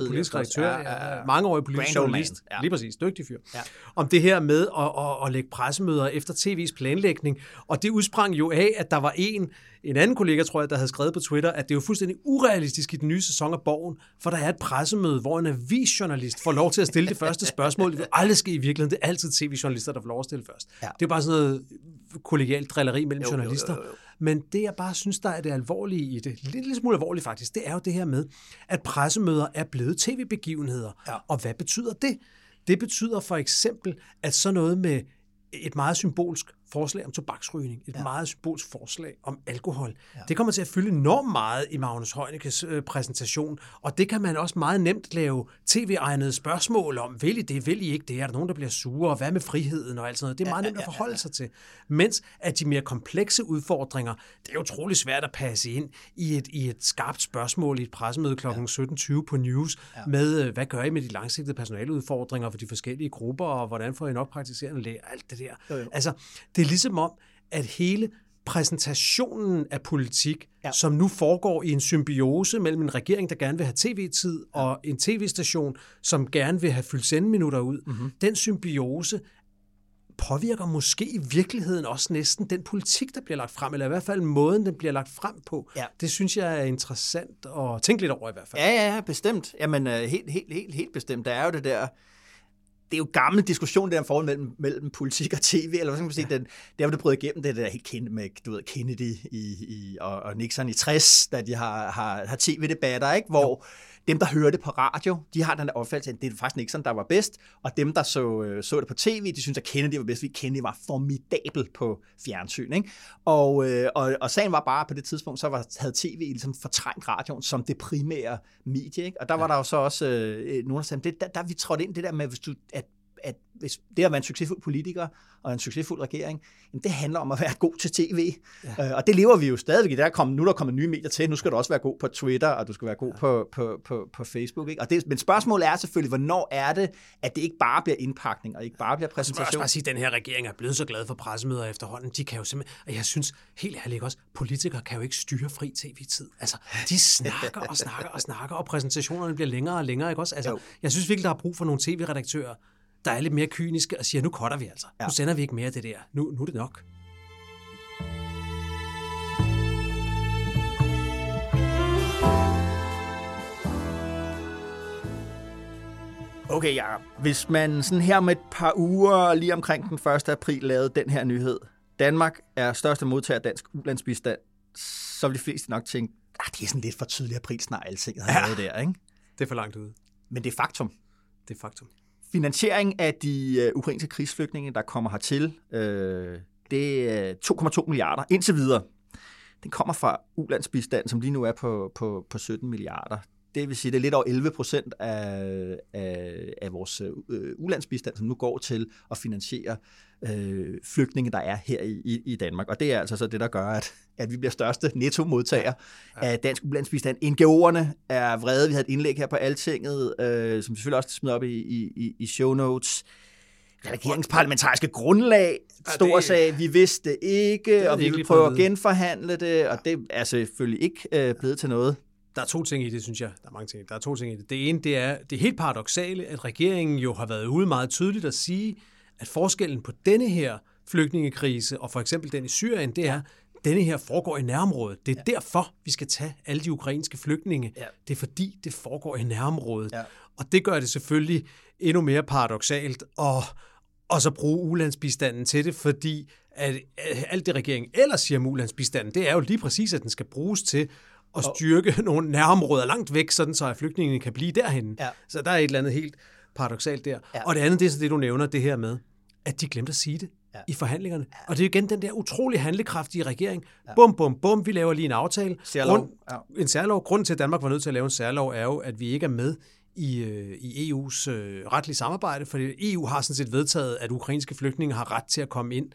redaktør, mangeårig politisk journalist, lige præcis, dygtig fyr, om det her med at lægge pressemøder efter TV's planlægning, og det udsprang jo af, at der var en anden kollega, tror jeg, der havde skrevet på Twitter, at det er jo fuldstændig urealistisk i den nye sæson af Borgen, for der er et pressemøde, hvor en avisjournalist får lov til at stille det første spørgsmål. Det vil aldrig ske i virkeligheden. Det er altid tv-journalister, der får lov at stille først. Ja. Det er bare sådan noget kollegialt drilleri mellem journalister. Jo. Men det, jeg bare synes, der er det alvorlige i det, lidt smule alvorligt faktisk, det er jo det her med, at pressemøder er blevet tv-begivenheder. Ja. Og hvad betyder det? Det betyder for eksempel, at sådan noget med et meget symbolsk forslag om tobaksrygning, et meget symbolsk forslag om alkohol. Ja. Det kommer til at fylde enormt meget i Magnus Heunicke's præsentation, og det kan man også meget nemt lave tv-egnede spørgsmål om. Vil I det? Vil I ikke det? Er der nogen, der bliver sure? Og hvad med friheden og alt sådan noget? Det er meget nemt at forholde sig til. Mens at de mere komplekse udfordringer, det er utrolig svært at passe ind i et skarpt spørgsmål i et pressemøde kl. 17.20 på News med, hvad gør I med de langsigtede personaleudfordringer for de forskellige grupper, og hvordan får I nok praktiserende læger? Alt det der. Jo. Altså, det er ligesom om, at hele præsentationen af politik, som nu foregår i en symbiose mellem en regering, der gerne vil have tv-tid, og en tv-station, som gerne vil have fyldt sendeminutter ud, den symbiose påvirker måske i virkeligheden også næsten den politik, der bliver lagt frem, eller i hvert fald måden, den bliver lagt frem på. Ja. Det synes jeg er interessant at tænke lidt over i hvert fald. Ja, bestemt. Jamen, helt bestemt. Der er jo det der... Det er jo gammel diskussion, der forhold mellem politik og tv, eller hvad skal man sige, der hvor det brød igennem, det der helt kendt med, Kennedy og Nixon i 60, da de har tv-debatter, ikke? Hvor dem, der hører det på radio, de har den der opfattelse, at det er faktisk Nixon, der var bedst, og dem, der så det på tv, de synes, at Kennedy var bedst, fordi Kennedy var formidabel på fjernsyn. Ikke? Og sagen var bare, på det tidspunkt, så havde tv ligesom fortrængt radioen som det primære medie. Ikke? Og der var der jo så også nogen, der sagde, der vi trådte ind det der med, hvis det at være en succesfuld politiker og en succesfuld regering, jamen det handler om at være god til tv. Ja. Og det lever vi jo stadigvæk i. Nu er der kommet nye medier til. Nu skal du også være god på Twitter, og du skal være god på Facebook. Ikke? Men spørgsmålet er selvfølgelig, hvornår er det, at det ikke bare bliver indpakning, og ikke bare bliver præsentation? Jeg skal bare sige, at den her regering er blevet så glad for pressemøder efterhånden. De kan jo simpelthen, og jeg synes helt ærligt også, politikere kan jo ikke styre fri tv-tid. Altså, de snakker, og præsentationerne bliver længere og længere. Ikke også? Altså, jeg synes virkelig, der er brug for nogle tv-redaktører, der er lidt mere kyniske og siger, nu cutter vi altså. Ja. Nu sender vi ikke mere af det der. Nu er det nok. Okay, ja. Hvis man sådan her med et par uger, lige omkring den 1. april, lavede den her nyhed. Danmark er største modtager af dansk ulandsbistand, så vil de fleste nok tænke, det er sådan lidt for tydeligt april snart alting har lavet der, ikke? Det er for langt ude. Men det er faktum. Det er faktum. Finansiering af de ukrainske krigsflygtninge, der kommer hertil, det er 2,2 milliarder indtil videre. Den kommer fra ulandsbistand, som lige nu er på 17 milliarder. Det vil sige, det er lidt over 11% af vores ulandsbistand, som nu går til at finansiere flygtninge, der er her i Danmark. Og det er altså så det, der gør, at vi bliver største nettomodtager af dansk ulandsbistand. NGO'erne er vrede. Vi havde et indlæg her på Altinget, som selvfølgelig også smider op i show notes. Regeringsparlamentariske grundlag stod sagde, vi vidste ikke, og vi vil prøve at genforhandle det, og det er selvfølgelig ikke blevet til noget. Der er to ting i det, synes jeg. Der er mange ting. Der er to ting i det. Det ene, det er helt paradoksale, at regeringen jo har været ude meget tydeligt at sige, at forskellen på denne her flygtningekrise og for eksempel den i Syrien, det er, at denne her foregår i nærområdet. Det er derfor, vi skal tage alle de ukrainske flygtninge. Ja. Det er fordi, det foregår i nærområdet. Ja. Og det gør det selvfølgelig endnu mere paradoksalt og så bruge ulandsbistanden til det, fordi at alt det regeringen ellers siger om ulandsbistanden, det er jo lige præcis, at den skal bruges til at styrke nogle nærområder langt væk, sådan så at flygtningene kan blive derhenne. Ja. Så der er et eller andet helt paradoksalt der. Ja. Og det andet, det er så det, du nævner, det her med, at de glemte at sige det i forhandlingerne. Ja. Og det er igen den der utrolig handlekraftige regering. Ja. Bum, bum, bum, vi laver lige en aftale. En særlov. Grunden til, at Danmark var nødt til at lave en særlov, er jo, at vi ikke er med i EU's retlige samarbejde, fordi EU har sådan set vedtaget, at ukrainske flygtninge har ret til at komme ind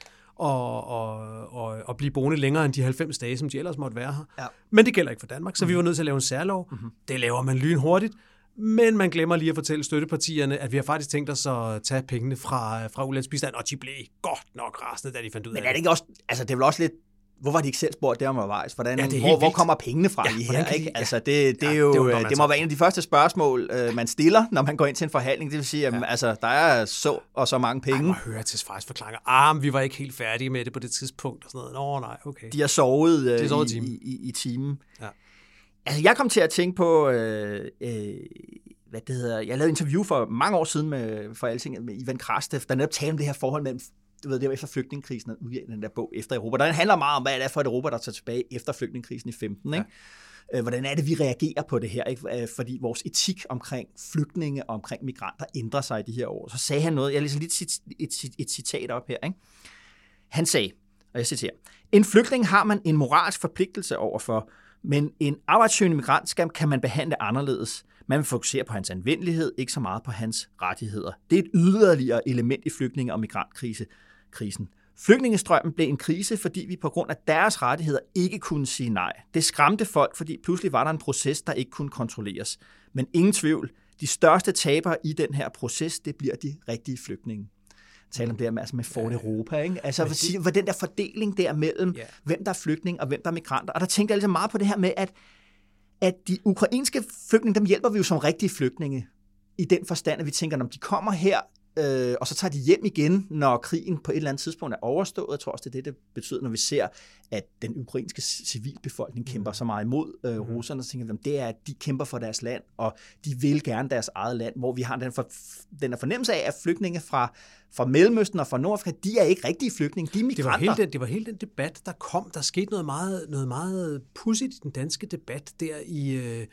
og blive boende længere end de 90 dage, som de ellers måtte være her. Ja. Men det gælder ikke for Danmark, så vi var nødt til at lave en særlov. Mm-hmm. Det laver man lynhurtigt, men man glemmer lige at fortælle støttepartierne, at vi har faktisk tænkt os at tage pengene fra ulandsbistand, og de blev godt nok rasende, da de fandt ud af det. Men er det ikke også, altså det er vel også lidt, hvorfor har de ikke selv spurgt det om undervejs? Hvor kommer pengene fra lige her? Ikke? Altså det er jo, det må være en af de første spørgsmål, man stiller, når man går ind til en forhandling. Det vil sige, at altså, der er så mange penge. Jeg må høre til Svejs forklaringer. Vi var ikke helt færdige med det på det tidspunkt. Og sådan noget. Nej, okay. De har sovet i timen. Ja. Altså, jeg kom til at tænke på, jeg lavede interview for mange år siden for Altinget med Ivan Krastev, der netop talte om det her forhold mellem det var efter flygtningekrisen og udgivelsen af den der bog Efter Europa. Den handler meget om, hvad det er for et Europa, der tager tilbage efter flygtningekrisen i 15. Ikke? Hvordan er det, vi reagerer på det her? Ikke? Fordi vores etik omkring flygtninge og omkring migranter ændrer sig i de her år. Så sagde han noget, jeg læser lidt et citat op her. Ikke? Han sagde, og jeg citerer, en flygtning har man en moralsk forpligtelse overfor, men en arbejdssøgende migrant kan man behandle anderledes. Man vil fokusere på hans anvendelighed, ikke så meget på hans rettigheder. Det er et yderligere element i flygtninge- og migrantkrisen. Flygtningestrømmen blev en krise, fordi vi på grund af deres rettigheder ikke kunne sige nej. Det skræmte folk, fordi pludselig var der en proces, der ikke kunne kontrolleres. Men ingen tvivl, de største tabere i den her proces, det bliver de rigtige flygtninge. Tale om det her med Fort Europa, ikke? Altså, hvad den der fordeling der mellem, hvem der er flygtning og hvem der er migranter. Og der tænkte jeg altså meget på det her med, at de ukrainske flygtninge, dem hjælper vi jo som rigtige flygtninge, i den forstand, at vi tænker, når de kommer her, og så tager de hjem igen, når krigen på et eller andet tidspunkt er overstået. Jeg tror også, det er det betyder, når vi ser, at den ukrainske civilbefolkning kæmper så meget imod russerne, så tænker vi, det er, at de kæmper for deres land, og de vil gerne deres eget land, hvor vi har den fornemmelse af, at flygtninge fra Mellemøsten og fra Nordafrika, de er ikke rigtige flygtninge, de er migranter. Det var hele den debat, der kom. Der skete noget meget pudsigt i den danske debat der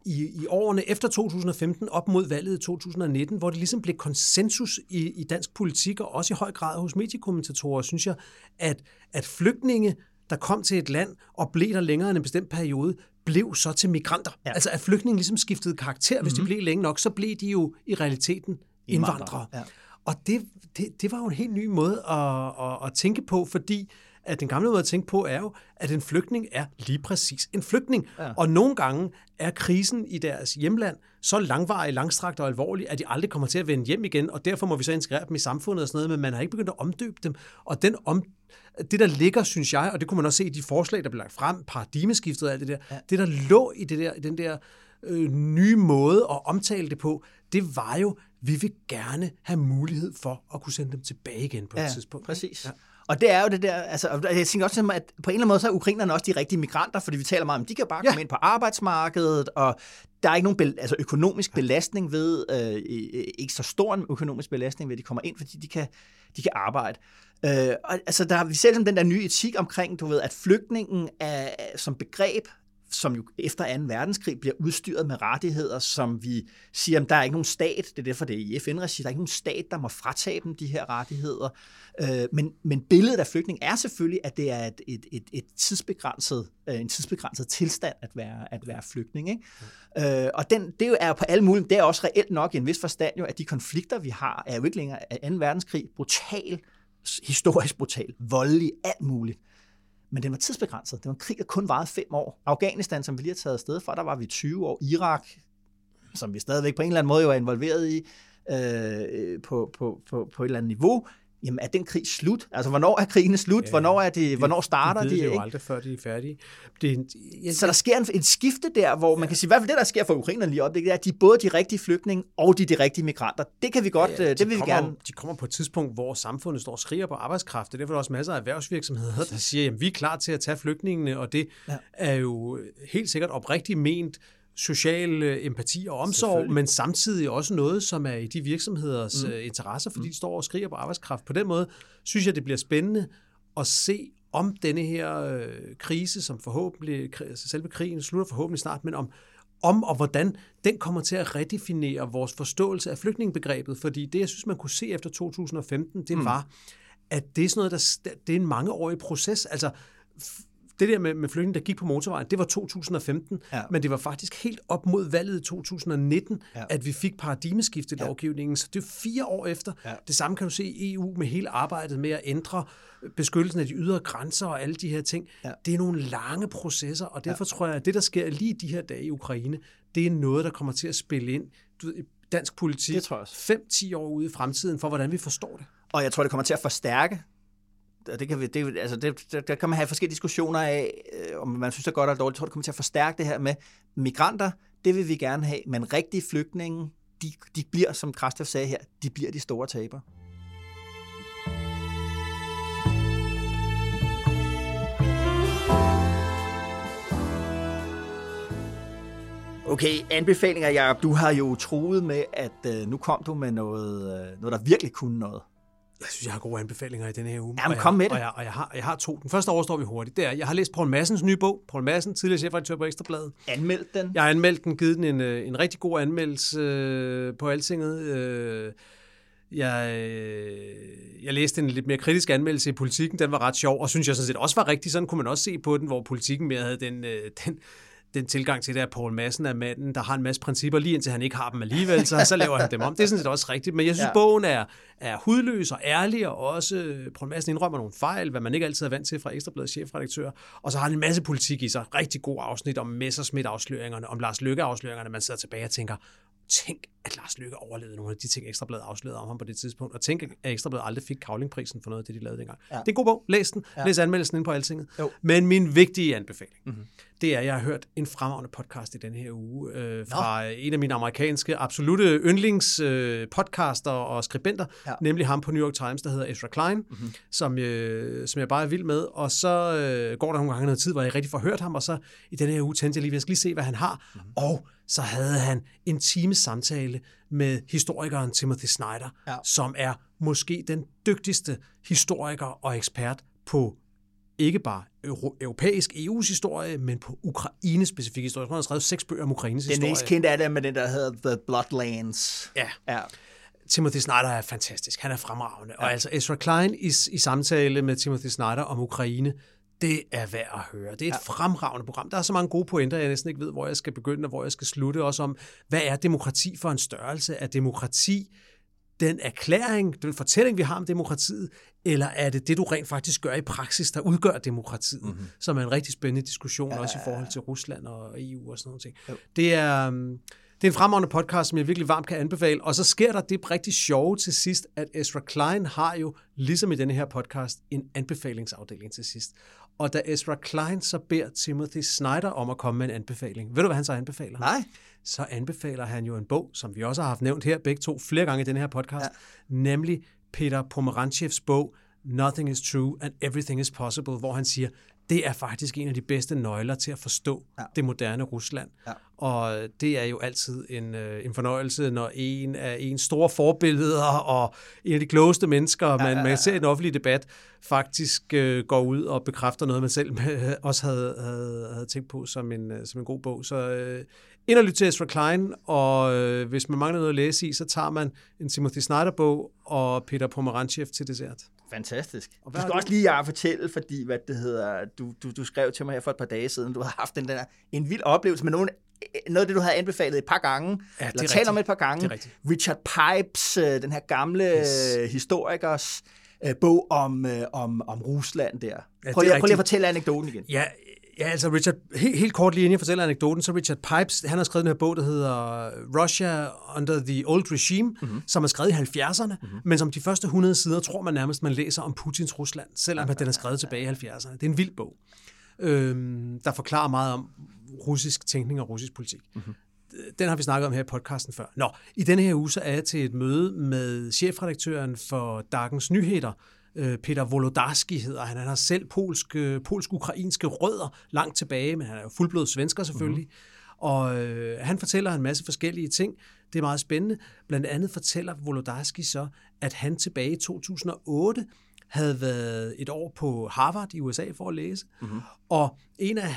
i årene efter 2015 op mod valget i 2019, hvor det ligesom blev konsensus i dansk politik, og også i høj grad hos mediekommentatorer, synes jeg, at flygtninge, der kom til et land og blev der længere end en bestemt periode, blev så til migranter. Ja. Altså at flygtninge ligesom skiftede karakter. Hvis de blev længe nok, så blev de jo i realiteten indvandrere. Ja. Og det var jo en helt ny måde at tænke på, fordi at den gamle måde at tænke på er jo, at en flygtning er lige præcis en flygtning. Ja. Og nogle gange er krisen i deres hjemland så langvarig, langstrakt og alvorlig, at de aldrig kommer til at vende hjem igen, og derfor må vi så integrere dem i samfundet og sådan noget, men man har ikke begyndt at omdøbe dem. Og det, der ligger, synes jeg, og det kunne man også se i de forslag, der blev lagt frem, paradigmeskiftet og alt det der, det, der lå i den der nye måde at omtale det på, det var jo, vi vil gerne have mulighed for at kunne sende dem tilbage igen på et tidspunkt. Præcis. Ja. Og det er jo det der, altså, jeg tænker også, at på en eller anden måde, så er ukrainerne også de rigtige migranter, fordi vi taler meget om, de kan bare komme ind på arbejdsmarkedet, og der er ikke nogen økonomisk belastning ved, ikke så stor en økonomisk belastning ved, at de kommer ind, fordi de kan arbejde. Og altså, der har vi selv den der nye etik omkring, du ved, at flygtningen er som begreb, som jo efter 2. verdenskrig bliver udstyret med rettigheder, som vi siger, at der er ikke nogen stat, det er derfor det er i FN-regi, der er ikke nogen stat, der må fratage dem de her rettigheder. Men billedet af flygtning er selvfølgelig, at det er en tidsbegrænset tilstand at være flygtning. Ikke? Og det er på alle mulige, det er også reelt nok i en vis forstand jo, at de konflikter, vi har, er jo ikke længere af 2. verdenskrig historisk brutal, voldelig, alt muligt. Men den var tidsbegrænset. Det var en krig, der kun varede 5 år. Afghanistan, som vi lige har taget afsted fra, der var vi 20 år. Irak, som vi stadigvæk på en eller anden måde jo er involveret i på et eller andet niveau. Jamen, er den krig slut? Altså, hvornår er krigen slut? Hvornår starter de? Det ved det jo aldrig, før de er færdige. Så der sker en skifte der, hvor man kan sige, i hvert fald det, der sker for ukrainerne lige op, det er, at de er både de rigtige flygtninge og de rigtige migranter. Det kan vi godt, det vil vi gerne. De kommer på et tidspunkt, hvor samfundet står og skriger på arbejdskraft. Det er derfor også masser af erhvervsvirksomheder, der siger, at vi er klar til at tage flygtningene, og det er jo helt sikkert oprigtigt ment social empati og omsorg, men samtidig også noget, som er i de virksomheders interesser, fordi de står og skriger på arbejdskraft. På den måde synes jeg, det bliver spændende at se om denne her krise, som forhåbentlig, selve krigen slutter forhåbentlig snart, men om og hvordan den kommer til at redefinere vores forståelse af flygtningebegrebet, fordi det, jeg synes, man kunne se efter 2015, det var, at det er sådan noget, det er en mangeårig proces. Altså, det der med flygtninge, der gik på motorvejen, det var 2015, men det var faktisk helt op mod valget i 2019, at vi fik paradigmeskiftet i lovgivningen, så det er 4 år efter. Det samme kan du se i EU med hele arbejdet med at ændre beskyttelsen af de ydre grænser og alle de her ting. Det er nogle lange processer, og derfor tror jeg, at det, der sker lige de her dage i Ukraine, det er noget, der kommer til at spille ind i dansk politik 5-10 år ude i fremtiden, for hvordan vi forstår det. Og jeg tror, det kommer til at forstærke. Der kan man have forskellige diskussioner af, om man synes, det er godt eller dårligt. Jeg tror, det kommer til at forstærke det her med migranter. Det vil vi gerne have, men rigtige flygtninge, de bliver, som Krastev sagde her, de bliver de store tabere. Okay, anbefalinger, Jacob. Du har jo truet med, at nu kom du med noget, der virkelig kunne noget. Jeg synes, jeg har gode anbefalinger i denne her uge. Jamen, kom med det. Og jeg har 2. Den første overstår vi hurtigt. Det er, jeg har læst Poul Madsens nye bog. Poul Madsen, tidligere chefredaktør på Ekstra Bladet. Anmeldt den? Jeg har anmeldt den, givet den en rigtig god anmeldelse på Altinget. Jeg læste en lidt mere kritisk anmeldelse i Politikken. Den var ret sjov, og synes jeg sådan set også var rigtig. Sådan kunne man også se på den, hvor Politikken mere havde den tilgang til det, at Poul Madsen er manden, der har en masse principper, lige indtil han ikke har dem alligevel, så laver han dem om. Det er sådan set også rigtigt, men jeg synes, bogen er hudløs og ærlig, og også Poul Madsen indrømmer nogle fejl, hvad man ikke altid er vant til fra Ekstra Bladets chefredaktør, og så har han en masse politik i sig. Rigtig god afsnit om Messerschmidt-afsløringerne, om Lars Løkke-afsløringerne, man sidder tilbage og tænker, tænk, at Lars Løkke overlevede nogle af de ting, Ekstra Bladet afslørede om ham på det tidspunkt, og tænk, at Ekstra Bladet aldrig fik Cavlingprisen for noget af det, de lavede dengang. Ja. Det er en god bog. Læs den. Læs anmeldelsen inde på Altinget. Men min vigtige anbefaling, det er, at jeg har hørt en fremragende podcast i denne her uge fra en af mine amerikanske absolutte yndlingspodcaster og skribenter, nemlig ham på New York Times, der hedder Ezra Klein, som jeg bare er vild med. Og så går der nogle gange noget tid, hvor jeg rigtig får hørt ham, og så i denne her uge tænkte jeg lige, at jeg skal lige se, hvad han har. Og så havde han en times samtale med historikeren Timothy Snyder, som er måske den dygtigste historiker og ekspert på ikke bare europæisk EU's historie, men på Ukraine-specifik historie. Jeg tror, han har skrevet 6 bøger om Ukraines historie. Den mest kendte af dem med den, der hedder The Bloodlands. Ja. Timothy Snyder er fantastisk. Han er fremragende. Ja. Og altså Ezra Klein i samtale med Timothy Snyder om Ukraine, det er værd at høre. Det er et fremragende program. Der er så mange gode pointer, jeg næsten ikke ved, hvor jeg skal begynde og hvor jeg skal slutte. Også om, hvad er demokrati for en størrelse? Er demokrati den erklæring, den fortælling, vi har om demokratiet, eller er det det, du rent faktisk gør i praksis, der udgør demokratiet, som er en rigtig spændende diskussion, også i forhold til Rusland og EU og sådan noget ting. Det er en fremragende podcast, som jeg virkelig varmt kan anbefale, og så sker der det rigtig sjove til sidst, at Ezra Klein har jo, ligesom i denne her podcast, en anbefalingsafdeling til sidst. Og da Ezra Klein så beder Timothy Snyder om at komme med en anbefaling, ved du, hvad han så anbefaler? Nej. Så anbefaler han jo en bog, som vi også har haft nævnt her, begge to, flere gange i den her podcast, nemlig Peter Pomerantjevs bog, Nothing is True and Everything is Possible, hvor han siger, det er faktisk en af de bedste nøgler til at forstå det moderne Rusland. Ja. Og det er jo altid en fornøjelse, når en af ens store forbilleder og en af de klogeste mennesker, man ser i den offentlige debat, faktisk går ud og bekræfter noget, man selv også havde tænkt på som en god bog. Så ind og lyt til Ezra Klein, og hvis man mangler noget at læse i, så tager man en Timothy Snyder-bog og Peter Pomerantjev til dessert. Fantastisk. Du skal også lige fortælle, fordi hvad det hedder, du skrev til mig her for et par dage siden, du havde haft en vild oplevelse med noget af det, du havde anbefallet et par gange, eller talt om et par gange. Richard Pipes, den her gamle historikers bog om Rusland der. Prøv lige at fortælle anekdoten igen. Ja, altså Richard, helt kort lige inden jeg fortæller anekdoten, så Richard Pipes, han har skrevet den her bog, der hedder Russia Under the Old Regime, som er skrevet i 70'erne, men som de første 100 sider tror man nærmest, man læser om Putins Rusland, selvom den er skrevet tilbage i 70'erne. Det er en vild bog, der forklarer meget om russisk tænkning og russisk politik. Den har vi snakket om her i podcasten før. I denne her uge så er jeg til et møde med chefredaktøren for Dagens Nyheder, Peter Wolodarski hedder han. Han har selv polsk-ukrainske rødder langt tilbage, men han er jo fuldblods svensker selvfølgelig. Og han fortæller en masse forskellige ting. Det er meget spændende. Blandt andet fortæller Wolodarski så, at han tilbage i 2008 havde været et år på Harvard i USA for at læse. Og en af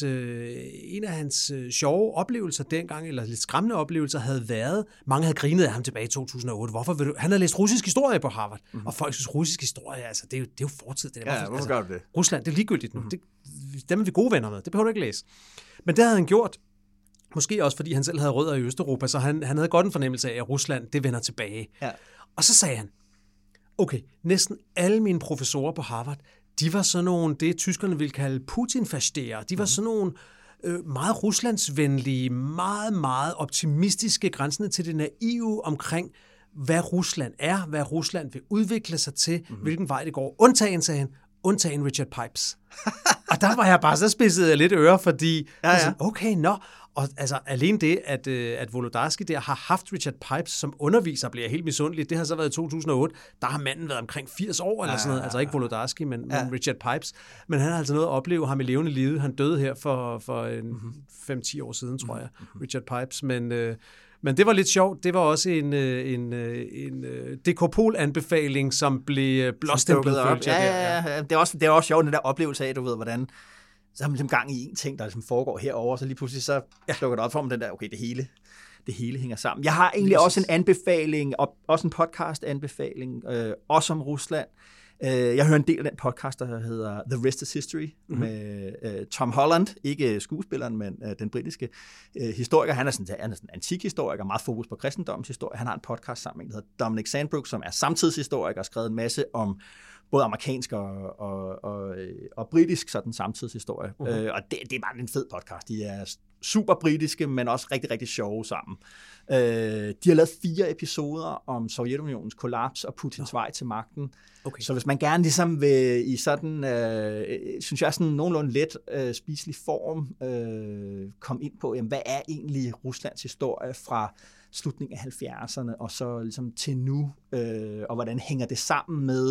hans sjove oplevelser dengang, eller lidt skræmmende oplevelser, havde været, mange havde grinet af ham tilbage i 2008. Hvorfor vil du? Han havde læst russisk historie på Harvard, og folk synes, russisk historie, altså, det er jo fortid. Det er hvorfor gør du det? Rusland, det er ligegyldigt nu. Dem er vi gode venner med. Det behøver du ikke læse. Men det havde han gjort, måske også fordi han selv havde rødder i Østeuropa, så han havde godt en fornemmelse af, at Rusland, det vender tilbage. Ja. Og så sagde han, okay, næsten alle mine professorer på Harvard, de var sådan nogle, det tyskerne ville kalde Putin-fastere. De var sådan nogle meget ruslandsvenlige, meget, meget optimistiske, grænsende til det naive omkring, hvad Rusland er, hvad Rusland vil udvikle sig til, hvilken vej det går. Undtagen, sagde han, undtagen Richard Pipes. Og der var jeg bare så spidset jeg lidt øre, fordi okay, Og altså alene det, at Wolodarski der har haft Richard Pipes som underviser, bliver helt misundelig. Det har så været i 2008. Der har manden været omkring 80 år eller sådan noget. Altså ikke Wolodarski, men Richard Pipes. Men han har altså noget at opleve ham i levende livet. Han døde her for 5-10 år siden, tror jeg, Richard Pipes. Men det var lidt sjovt. Det var også en Dekopol-anbefaling, som blev blåstemplet. Det er også sjovt, den der oplevelse af, du ved, hvordan så har man ligesom gang i en ting, der ligesom foregår herover, så lige pludselig så slukker det op for den der, okay, det hele hænger sammen. Jeg har egentlig også en anbefaling, også en podcast-anbefaling, også om Rusland. Jeg hører en del af den podcast, der hedder The Rest is History, med Tom Holland, ikke skuespilleren, men den britiske historiker. Han er sådan en antikhistoriker, meget fokus på kristendommens historie. Han har en podcast sammen med en, der hedder Dominic Sandbrook, som er samtidshistoriker og skrevet en masse om både amerikansk og britisk sådan samtidshistorie. Og det er bare en fed podcast. De er super britiske, men også rigtig, rigtig sjove sammen. De har lavet 4 episoder om Sovjetunionens kollaps og Putins vej til magten. Okay. Så hvis man gerne ligesom vil i sådan, synes jeg, sådan nogenlunde let spiselig form, komme ind på, jamen, hvad er egentlig Ruslands historie fra slutningen af 70'erne og så ligesom til nu, og hvordan hænger det sammen med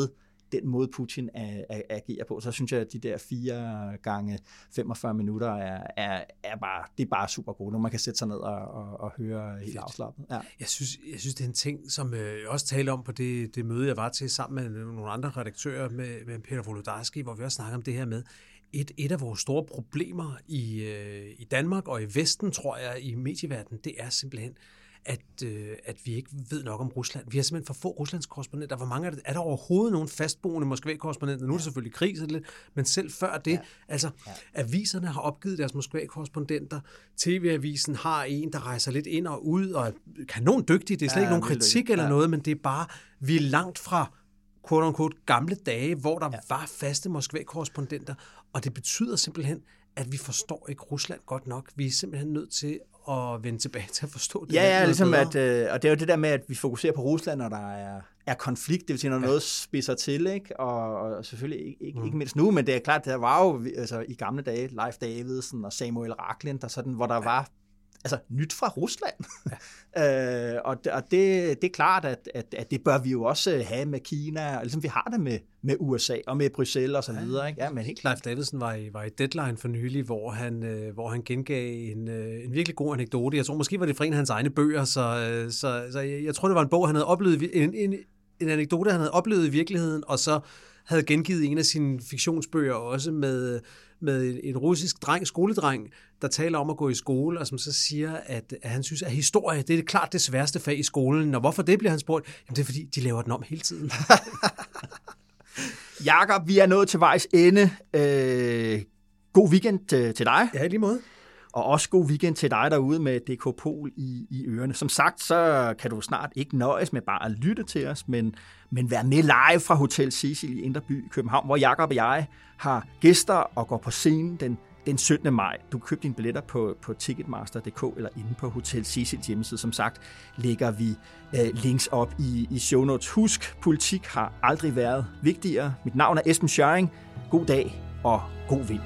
den måde, Putin agerer på. Så synes jeg, at de der 4 gange 45 minutter er bare super gode, når man kan sætte sig ned og høre helt afslappet. Ja. Jeg synes, det er en ting, som jeg også talte om på det møde, jeg var til sammen med nogle andre redaktører med Peter Wolodarski, hvor vi også snakker om det her med, et af vores store problemer i Danmark og i Vesten, tror jeg, i medieverdenen, det er simpelthen, at vi ikke ved nok om Rusland. Vi har simpelthen for få Ruslands korrespondenter. Hvor mange er der overhovedet nogen fastboende Moskva-korrespondenter? Nu er det selvfølgelig krig, men selv før det, aviserne har opgivet deres Moskva-korrespondenter. TV-avisen har en, der rejser lidt ind og ud, og er kanondygtig. Det er slet ikke nogen kritik eller noget, men det er bare, vi er langt fra quote-unquote gamle dage, hvor der var faste Moskva-korrespondenter, og det betyder simpelthen, at vi forstår ikke Rusland godt nok. Vi er simpelthen nødt til at vende tilbage til at forstå det. Ja, ligesom og det er jo det der med, at vi fokuserer på Rusland, når der er konflikt, det vil sige, når noget spidser til, ikke? Og selvfølgelig ikke mindst nu, men det er klart, der var jo altså, i gamle dage Leif Davidsen og Samuel Rachlin, hvor der var nyt fra Rusland. Og det er klart, at det bør vi jo også have med Kina, og ligesom vi har det med USA og med Bruxelles og så videre. Ikke? Ja, men helt Leif Davidsen var i Deadline for nylig, hvor han gengav en virkelig god anekdote. Jeg tror måske var det fra en af hans egne bøger, så jeg tror det var en bog, han havde oplevet, en anekdote, han havde oplevet i virkeligheden, og så havde gengivet en af sine fiktionsbøger også med en russisk skoledreng, der taler om at gå i skole, og som så siger, at han synes, at historie, det er klart det sværeste fag i skolen. Og hvorfor det, bliver han spurgt? Jamen, det er fordi, de laver den om hele tiden. Jakob, vi er nået til vejs ende. God weekend til dig. Ja, i lige måde. Og også god weekend til dig derude med DK Pol i ørerne. Som sagt, så kan du snart ikke nøjes med bare at lytte til os, men være med live fra Hotel Cecil i Indre By, København, hvor Jakob og jeg har gæster og går på scenen den 17. maj. Du kan købe dine billetter på ticketmaster.dk eller inde på Hotel Cecils hjemmeside. Som sagt, lægger vi links op i show notes. Husk, politik har aldrig været vigtigere. Mit navn er Esben Schøring. God dag og god vind.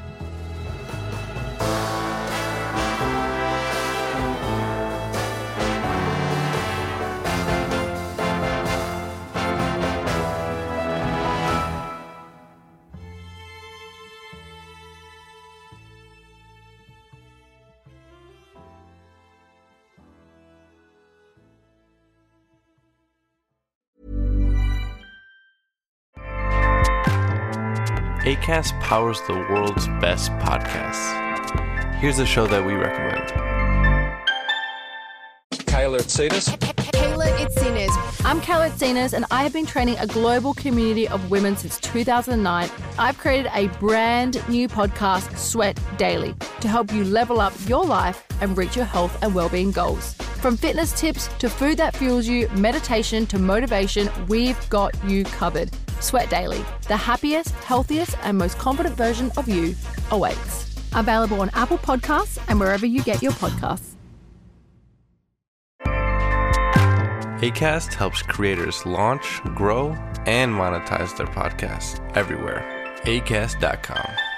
Acast powers the world's best podcasts. Here's a show that we recommend. Kayla Itsinas. Kayla Itsinas. I'm Kayla Itsinas, and I have been training a global community of women since 2009. I've created a brand new podcast, Sweat Daily, to help you level up your life and reach your health and well-being goals. From fitness tips to food that fuels you, meditation to motivation, we've got you covered. Sweat Daily, the happiest, healthiest, and most confident version of you awaits. Available on Apple Podcasts and wherever you get your podcasts. Acast helps creators launch, grow, and monetize their podcasts everywhere. Acast.com.